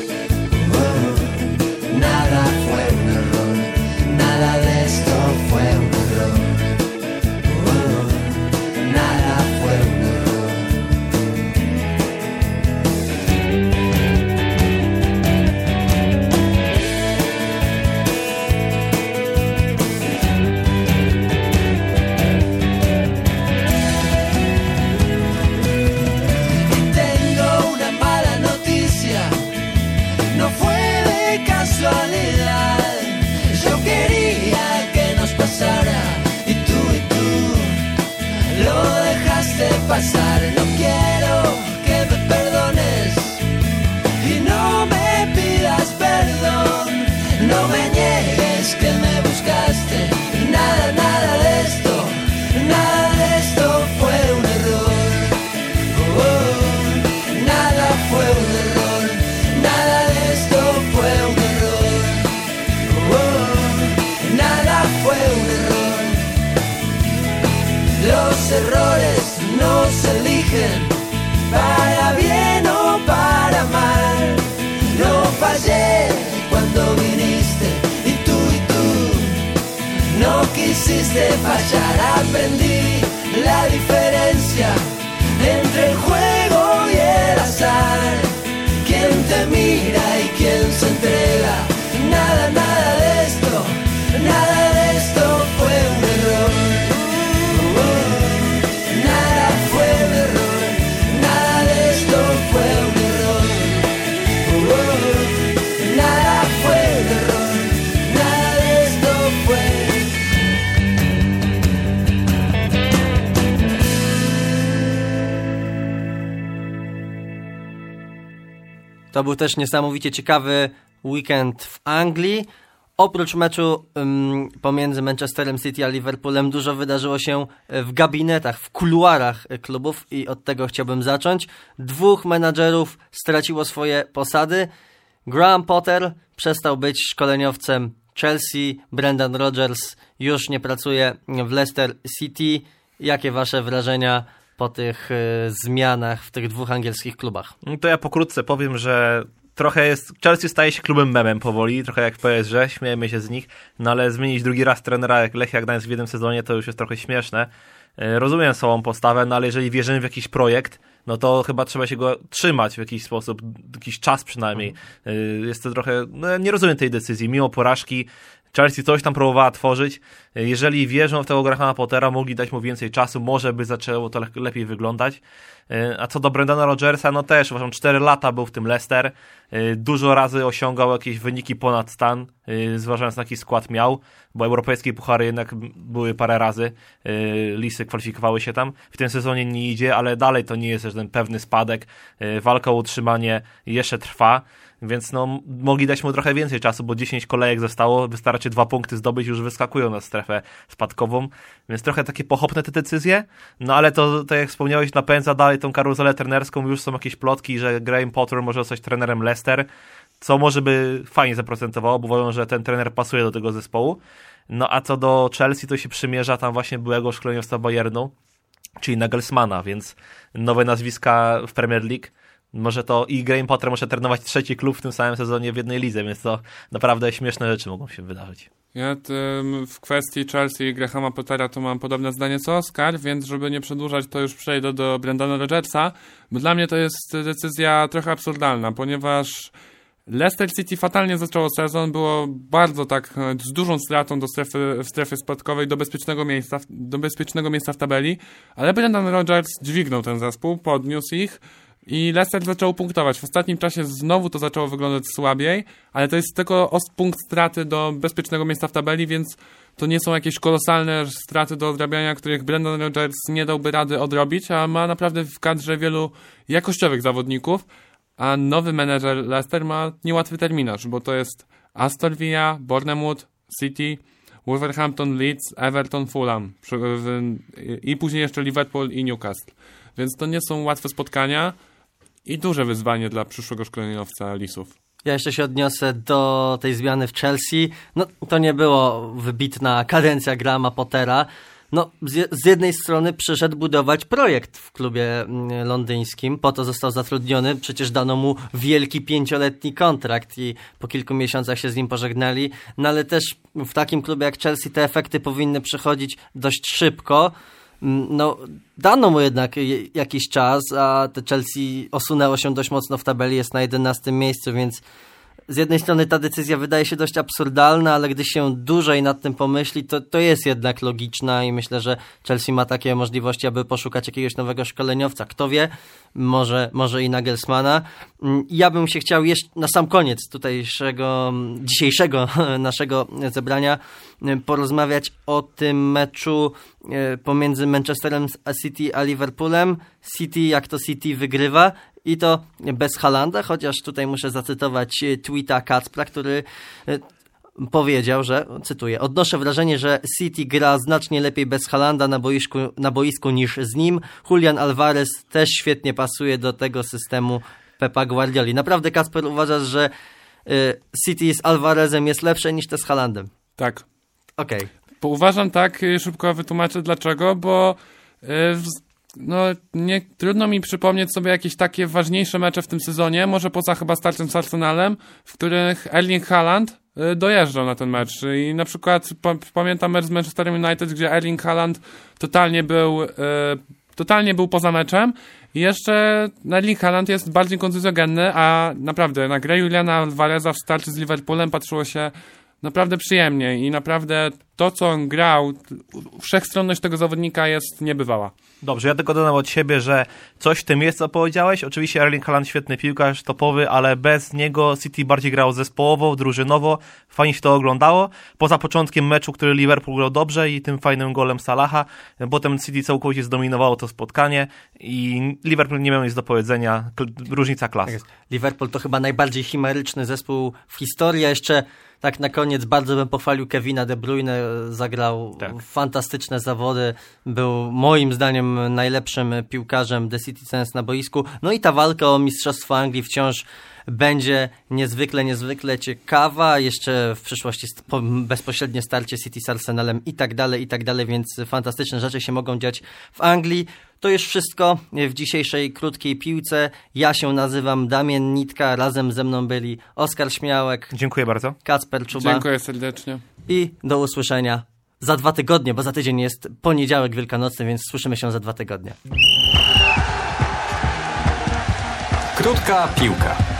Nada fue un error. Nada de esto fue un error. Nada fue un error. Y tengo una mala noticia. No fue de casualidad. Yo quería que nos pasara y tú lo dejaste pasar. No quiero que me perdones y no me pidas perdón. No me niegues que me buscaste. Nada de esto fue un error. Nada fue un error. Nada de esto fue un error. Nada fue un error. Los errores no se eligen para bien o para mal. No fallé cuando viniste y tú no quisiste fallar. Aprendí la diferencia entre el juego y el azar. Quien te mira y quien se entrega. Nada de esto fue un error. Nada fue un error. Nada de esto fue un error. Nada fue un error. Nada de esto fue. To był też niesamowicie ciekawy weekend w Anglii. Oprócz meczu pomiędzy Manchesterem City a Liverpoolem dużo wydarzyło się w gabinetach, w kuluarach klubów i od tego chciałbym zacząć. 2 menadżerów straciło swoje posady. Graham Potter przestał być szkoleniowcem Chelsea, Brendan Rodgers już nie pracuje w Leicester City. Jakie wasze wrażenia po tych zmianach w tych 2 angielskich klubach? No to ja pokrótce powiem, że trochę Chelsea staje się klubem memem powoli, trochę jak w PSG, śmiejemy się z nich, no ale zmienić drugi raz trenera jak Lechia Gdańsk w jednym sezonie to już jest trochę śmieszne. Rozumiem swoją postawę, no ale jeżeli wierzymy w jakiś projekt, no to chyba trzeba się go trzymać w jakiś sposób, jakiś czas przynajmniej. Jest to trochę, no nie rozumiem tej decyzji, mimo porażki Chelsea coś tam próbowała tworzyć. Jeżeli wierzą w tego Grahama Pottera, mogli dać mu więcej czasu, może by zaczęło to lepiej wyglądać. A co do Brendana Rodgersa, no też uważam, 4 lata był w tym Leicester, dużo razy osiągał jakieś wyniki ponad stan, zważając na jaki skład miał, bo europejskie puchary jednak były parę razy, Lisy kwalifikowały się tam, w tym sezonie nie idzie, ale dalej to nie jest ten pewny spadek, walka o utrzymanie jeszcze trwa, więc no mogli dać mu trochę więcej czasu, bo 10 kolejek zostało, wystarczy 2 punkty zdobyć, już wyskakują na strefę spadkową, więc trochę takie pochopne te decyzje, no ale to, tak jak wspomniałeś, napędza dalej tą karuzelę trenerską, już są jakieś plotki, że Graham Potter może zostać trenerem Leicester, co może by fajnie zaprocentowało, bo uważam, że ten trener pasuje do tego zespołu. No a co do Chelsea, to się przymierza tam właśnie byłego szkoleniowca Bayernu, czyli Nagelsmana, więc nowe nazwiska w Premier League. Może to i Graham Potter może trenować 3 klub w tym samym sezonie w jednej lidze, więc to naprawdę śmieszne rzeczy mogą się wydarzyć. Ja w kwestii Chelsea i Grahama Pottera to mam podobne zdanie co Oskar, więc żeby nie przedłużać, to już przejdę do Brendana Rodgersa, bo dla mnie to jest decyzja trochę absurdalna, ponieważ Leicester City fatalnie zaczęło sezon, było bardzo tak z dużą stratą w strefie spadkowej do bezpiecznego miejsca w tabeli, ale Brendan Rodgers dźwignął ten zespół, podniósł ich i Leicester zaczął punktować. W ostatnim czasie znowu to zaczęło wyglądać słabiej, ale to jest tylko punkt straty do bezpiecznego miejsca w tabeli, więc to nie są jakieś kolosalne straty do odrabiania, których Brendan Rodgers nie dałby rady odrobić, a ma naprawdę w kadrze wielu jakościowych zawodników. a nowy menedżer Leicester ma niełatwy terminarz, bo to jest Aston Villa, Bournemouth, City, Wolverhampton, Leeds, Everton, Fulham i później jeszcze Liverpool i Newcastle. Więc to nie są łatwe spotkania i duże wyzwanie dla przyszłego szkoleniowca Lisów. Ja jeszcze się odniosę do tej zmiany w Chelsea. No, to nie było wybitna kadencja Grahama Pottera. No, z jednej strony przyszedł budować projekt w klubie londyńskim, po to został zatrudniony, przecież dano mu wielki 5-letni kontrakt i po kilku miesiącach się z nim pożegnali, no ale też w takim klubie jak Chelsea te efekty powinny przychodzić dość szybko. No, dano mu jednak jakiś czas, a te Chelsea osunęło się dość mocno w tabeli, jest na 11 miejscu, więc z jednej strony ta decyzja wydaje się dość absurdalna, ale gdy się dłużej nad tym pomyśli, to jest jednak logiczna i myślę, że Chelsea ma takie możliwości, aby poszukać jakiegoś nowego szkoleniowca. Kto wie, może i Nagelsmana. Ja bym się chciał jeszcze na sam koniec dzisiejszego naszego zebrania porozmawiać o tym meczu pomiędzy Manchesterem City a Liverpoolem. City, jak to City wygrywa, i to bez Haalanda, chociaż tutaj muszę zacytować tweeta Kacpra, który powiedział, że, cytuję, odnoszę wrażenie, że City gra znacznie lepiej bez Haalanda na boisku niż z nim. Julian Alvarez też świetnie pasuje do tego systemu Pepa Guardioli. Naprawdę, Kacper, uważasz, że City z Alvarezem jest lepsze niż te z Haalandem? Tak. Okej. Bo uważam tak, szybko wytłumaczę dlaczego, bo trudno mi przypomnieć sobie jakieś takie ważniejsze mecze w tym sezonie, może poza chyba starciem z Arsenalem, w których Erling Haaland dojeżdżał na ten mecz. I na przykład pamiętam mecz z Manchesterem United, gdzie Erling Haaland totalnie był poza meczem. I jeszcze Erling Haaland jest bardziej kontuzjogenny, a naprawdę na grę Juliana Alvareza w starciu z Liverpoolem patrzyło się naprawdę przyjemnie i naprawdę to, co on grał, wszechstronność tego zawodnika jest niebywała. Dobrze, ja tylko dodam od siebie, że coś w tym jest, co powiedziałeś. Oczywiście Erling Haaland świetny piłkarz, topowy, ale bez niego City bardziej grało zespołowo, drużynowo, fajnie się to oglądało. Poza początkiem meczu, który Liverpool grał dobrze i tym fajnym golem Salaha, potem City całkowicie zdominowało to spotkanie i Liverpool nie miał nic do powiedzenia, różnica klas. Liverpool to chyba najbardziej chimeryczny zespół w historii, a jeszcze tak na koniec bardzo bym pochwalił Kevina De Bruyne, zagrał fantastyczne zawody, był moim zdaniem najlepszym piłkarzem The Citizens na boisku. No i ta walka o Mistrzostwo Anglii wciąż będzie niezwykle ciekawa. Jeszcze w przyszłości bezpośrednie starcie City z Arsenalem i tak dalej, więc fantastyczne rzeczy się mogą dziać w Anglii. To już wszystko w dzisiejszej krótkiej piłce. Ja się nazywam Damian Nitka, razem ze mną byli Oskar Śmiałek. Dziękuję bardzo. Kacper Czuba. Dziękuję serdecznie. I do usłyszenia za 2 tygodnie, bo za tydzień jest poniedziałek wielkanocny, więc słyszymy się za 2 tygodnie. Krótka piłka.